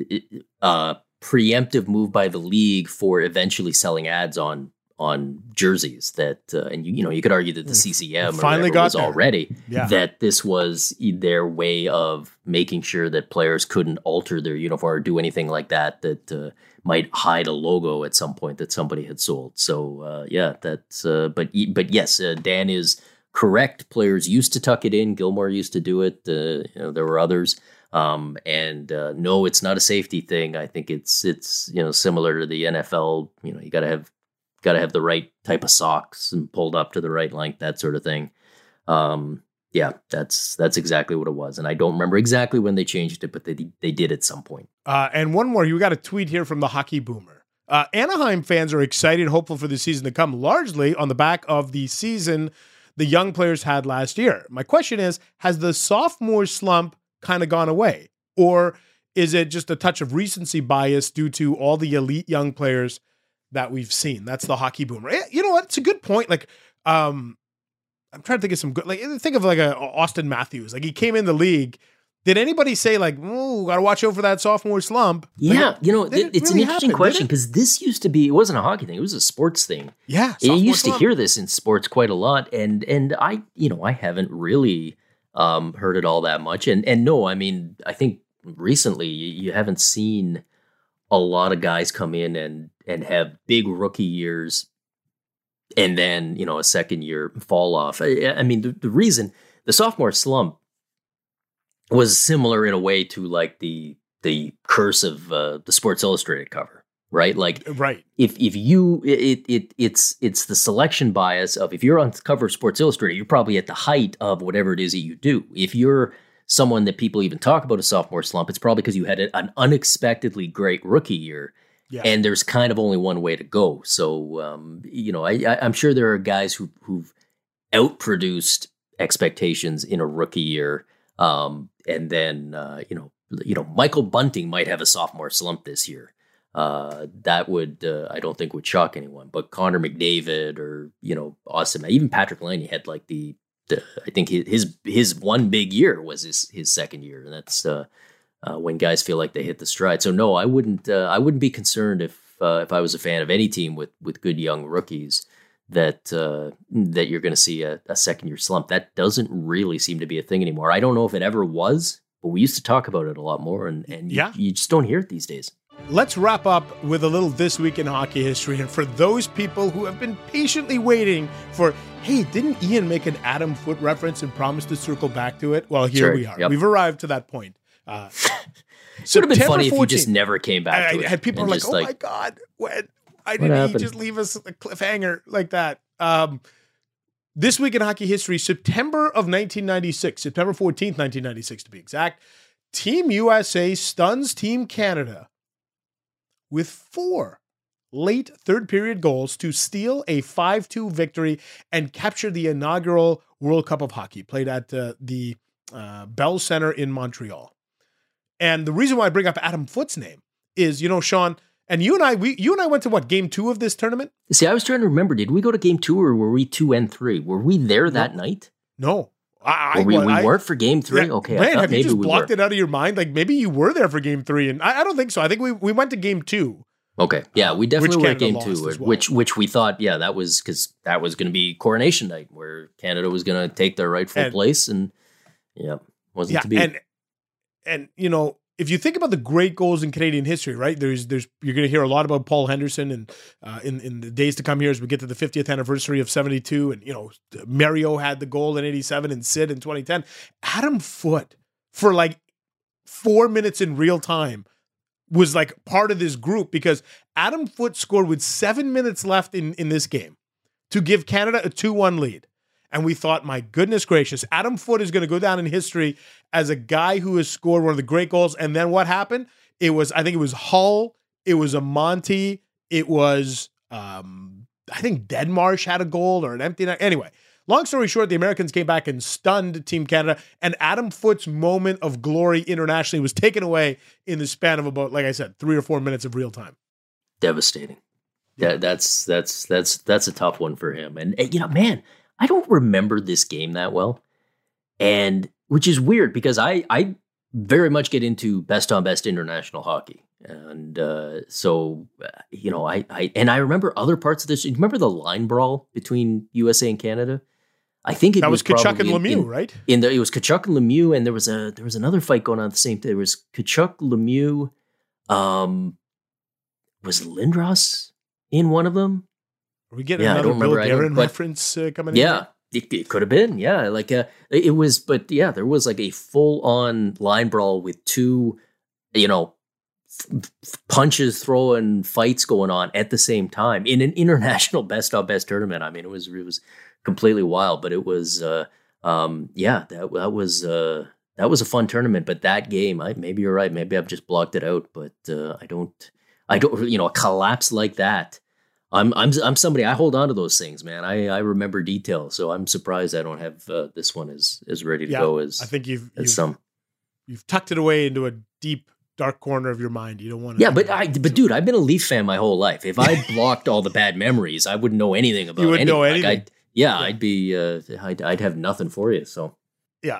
a preemptive move by the league for eventually selling ads on on jerseys that uh, and you, you know you could argue that the C C M or Finally whatever got was there. already Yeah. that this was their way of making sure that players couldn't alter their uniform or do anything like that that uh, might hide a logo at some point that somebody had sold. So uh, yeah, that's uh, but but yes, uh, Dan is correct. Players used to tuck it in. Gilmore used to do it. Uh, you know, there were others. Um, and uh, no, it's not a safety thing. I think it's it's you know similar to the N F L. You know, you got to have got to have the right type of socks and pulled up to the right length, that sort of thing. Um, yeah, that's that's exactly what it was. And I don't remember exactly when they changed it, but they they did at some point. Uh, and one more, you got a tweet here from the Hockey Boomer. Uh, Anaheim fans are excited, hopeful for the season to come, largely on the back of the season the young players had last year. My question is, has the sophomore slump kind of gone away? Or is it just a touch of recency bias due to all the elite young players that we've seen? That's the Hockey Boomer. Eh, You know what? It's a good point. Like, um, I'm trying to think of some good, like, think of like a Austin Matthews. Like, he came in the league. Did anybody say like, "Oh, got to watch out for that sophomore slump"? Yeah, Like, you know, did it, it it's really an interesting happen, question did it? because this used to be, it wasn't a hockey thing, it was a sports thing. Yeah, You sophomore used to slump. hear this in sports quite a lot, and and I, you know, I haven't really um, heard it all that much. And and no, I mean, I think recently you, you haven't seen a lot of guys come in and and have big rookie years, and then you know a second year fall off. I, I mean, the, the reason the sophomore slump was similar in a way to like the the curse of uh, the Sports Illustrated cover. right? Like, right. if if you it it it's it's the selection bias of if you're on the cover of Sports Illustrated, you're probably at the height of whatever it is that you do. If you're someone that people even talk about a sophomore slump, it's probably because you had a, an unexpectedly great rookie year. Yeah. And there's kind of only one way to go. So, um, you know, I, I, I'm sure there are guys who, who've outproduced expectations in a rookie year. Um, and then, uh, you know, you know, Michael Bunting might have a sophomore slump this year. Uh, that would, uh, I don't think would shock anyone, but Connor McDavid or, you know, Austin, even Patrick Laine had like the, the I think his, his one big year was his, his second year. And that's, uh, Uh, when guys feel like they hit the stride. So no, I wouldn't. Uh, I wouldn't be concerned if uh, if I was a fan of any team with with good young rookies that uh, that you're going to see a, a second year slump. That doesn't really seem to be a thing anymore. I don't know if it ever was, but we used to talk about it a lot more, and and yeah. you, you just don't hear it these days. Let's wrap up with a little This Week in Hockey History, and for those people who have been patiently waiting for, hey, didn't Ian make an Adam Foote reference and promise to circle back to it? Well, here sure. we are. Yep. We've arrived to that point. Uh, it would have been funny if you just never came back I, to it. I had people are like, oh like, my God, when, why didn't he just leave us a cliffhanger like that? Um, This Week in Hockey History, September of nineteen ninety-six, September fourteenth, nineteen ninety-six to be exact, Team U S A stuns Team Canada with four late third period goals to steal a five two victory and capture the inaugural World Cup of Hockey played at uh, the uh, Bell Center in Montreal. And the reason why I bring up Adam Foote's name is, you know, Sean, and you and I, we, you and I went to what, game two of this tournament? See, I was trying to remember, did we go to game two or were we two and three? Were we there that no. night? No. I, were we, well, we I, weren't for game three? Yeah, okay. Man, I thought have maybe you just we blocked were. it out of your mind? Like maybe you were there for game three. And I, I don't think so. I think we, we went to game two. Okay. Yeah, we definitely were at game two, well. which which we thought, yeah, that was because that was going to be coronation night where Canada was going to take their rightful and, place. And yeah, wasn't yeah, to be. And, and, you know, if you think about the great goals in Canadian history, right? There's, there's, you're going to hear a lot about Paul Henderson, and uh, in in the days to come here as we get to the fiftieth anniversary of seventy-two, and you know, Mario had the goal in eighty-seven, and Sid in twenty ten. Adam Foote for like four minutes in real time was like part of this group because Adam Foote scored with seven minutes left in in this game to give Canada a two one lead. And we thought, my goodness gracious, Adam Foote is going to go down in history as a guy who has scored one of the great goals. And then what happened? It was, I think it was Hull. It was a Monty. It was, um, I think Deadmarsh had a goal or an empty net. Anyway, long story short, the Americans came back and stunned Team Canada. And Adam Foote's moment of glory internationally was taken away in the span of about, like I said, three or four minutes of real time. Devastating. Yeah, that's, that's, that's, that's a tough one for him. And, you know, man, I don't remember this game that well, and which is weird because I, I very much get into best on best international hockey. And uh, so, uh, you know, I, I, and I remember other parts of this. You remember the line brawl between U S A and Canada? I think it that was, was Tkachuk and in, Lemieux, in, right? In the, it was Tkachuk and Lemieux, and there was a, there was another fight going on at the same time. There was Tkachuk, Lemieux, um, was Lindros in one of them? Are we getting yeah, another Bill Guerin but, reference uh, coming yeah, in? Yeah, it, it could have been. Yeah, like uh, it was, but yeah, there was like a full-on line brawl with two, you know, f- punches throwing fights going on at the same time in an international best of best tournament. I mean, it was it was completely wild, but it was, uh, um, yeah, that that was uh, that was a fun tournament. But that game, I maybe you're right, maybe I've just blocked it out, but uh, I don't, I don't, you know, a collapse like that. I'm I'm I'm somebody, I hold on to those things, man. I, I remember details, so I'm surprised I don't have uh, this one as as ready to yeah, go as I think you've as you've, some. You've tucked it away into a deep dark corner of your mind. You don't want to. Yeah, but I but dude, I've been a Leaf fan my whole life. If I blocked all the bad memories, I wouldn't know anything about. You wouldn't anything. know anything. Like I'd, yeah, yeah, I'd be uh, I'd I'd have nothing for you. So yeah.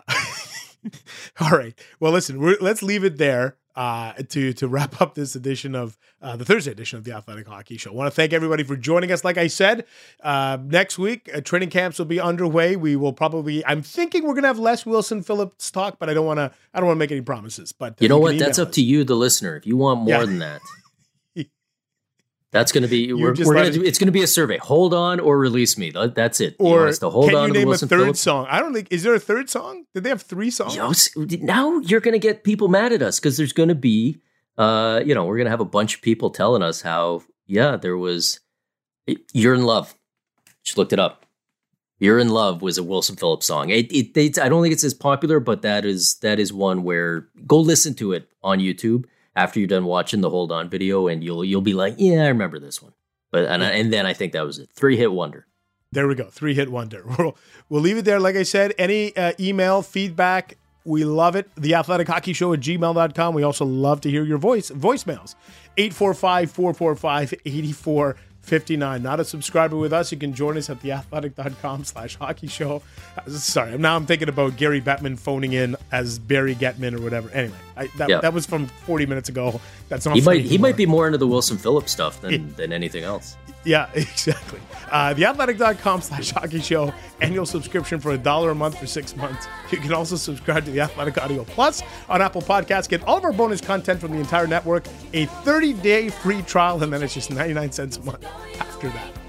All right. Well, listen, we're, let's leave it there. Uh, to to wrap up this edition of uh, the Thursday edition of the Athletic Hockey Show. I want to thank everybody for joining us. Like I said, uh, next week, uh, training camps will be underway. We will probably, I'm thinking we're going to have less Wilson Phillips talk, but I don't want to, I don't want to make any promises. But uh, you know you what? That's us. up to you, the listener. If you want more yeah. than that. That's going to be, we're, just we're gonna it, do, it's going to be a survey. Hold on or release me. That's it. Or you want us to hold can on you to name Wilson a third Phillips? song? I don't think, is there a third song? Did they have three songs? Yo, now you're going to get people mad at us because there's going to be uh, you know, we're going to have a bunch of people telling us how, yeah, there was You're in Love. Just looked it up. You're in Love was a Wilson Phillips song. It, it, it, I don't think it's as popular, but that is that is one where go listen to it on YouTube after you're done watching the Hold On video, and you'll you'll be like, yeah, I remember this one. But and, and then I think that was it. Three hit wonder. There we go. Three hit wonder. We'll, we'll leave it there. Like I said, any uh, email, feedback, we love it. The Athletic Hockey Show at gmail dot com. We also love to hear your voice voicemails. eight four five, four four five, eight four five nine. Not a subscriber with us, you can join us at theathletic.com slash hockey show. Sorry, now I'm thinking about Gary Bettman phoning in as Barry Getman or whatever. Anyway, I, that, yeah. that was from forty minutes ago. That's not he funny might he anymore. might be more into the Wilson Phillips stuff than, it, than anything else. Yeah, exactly. Uh, theathletic.com slash hockey show. Annual subscription for a dollar a month for six months. You can also subscribe to the Athletic Audio Plus on Apple Podcasts. Get all of our bonus content from the entire network. A thirty-day free trial, and then it's just ninety-nine cents a month after that.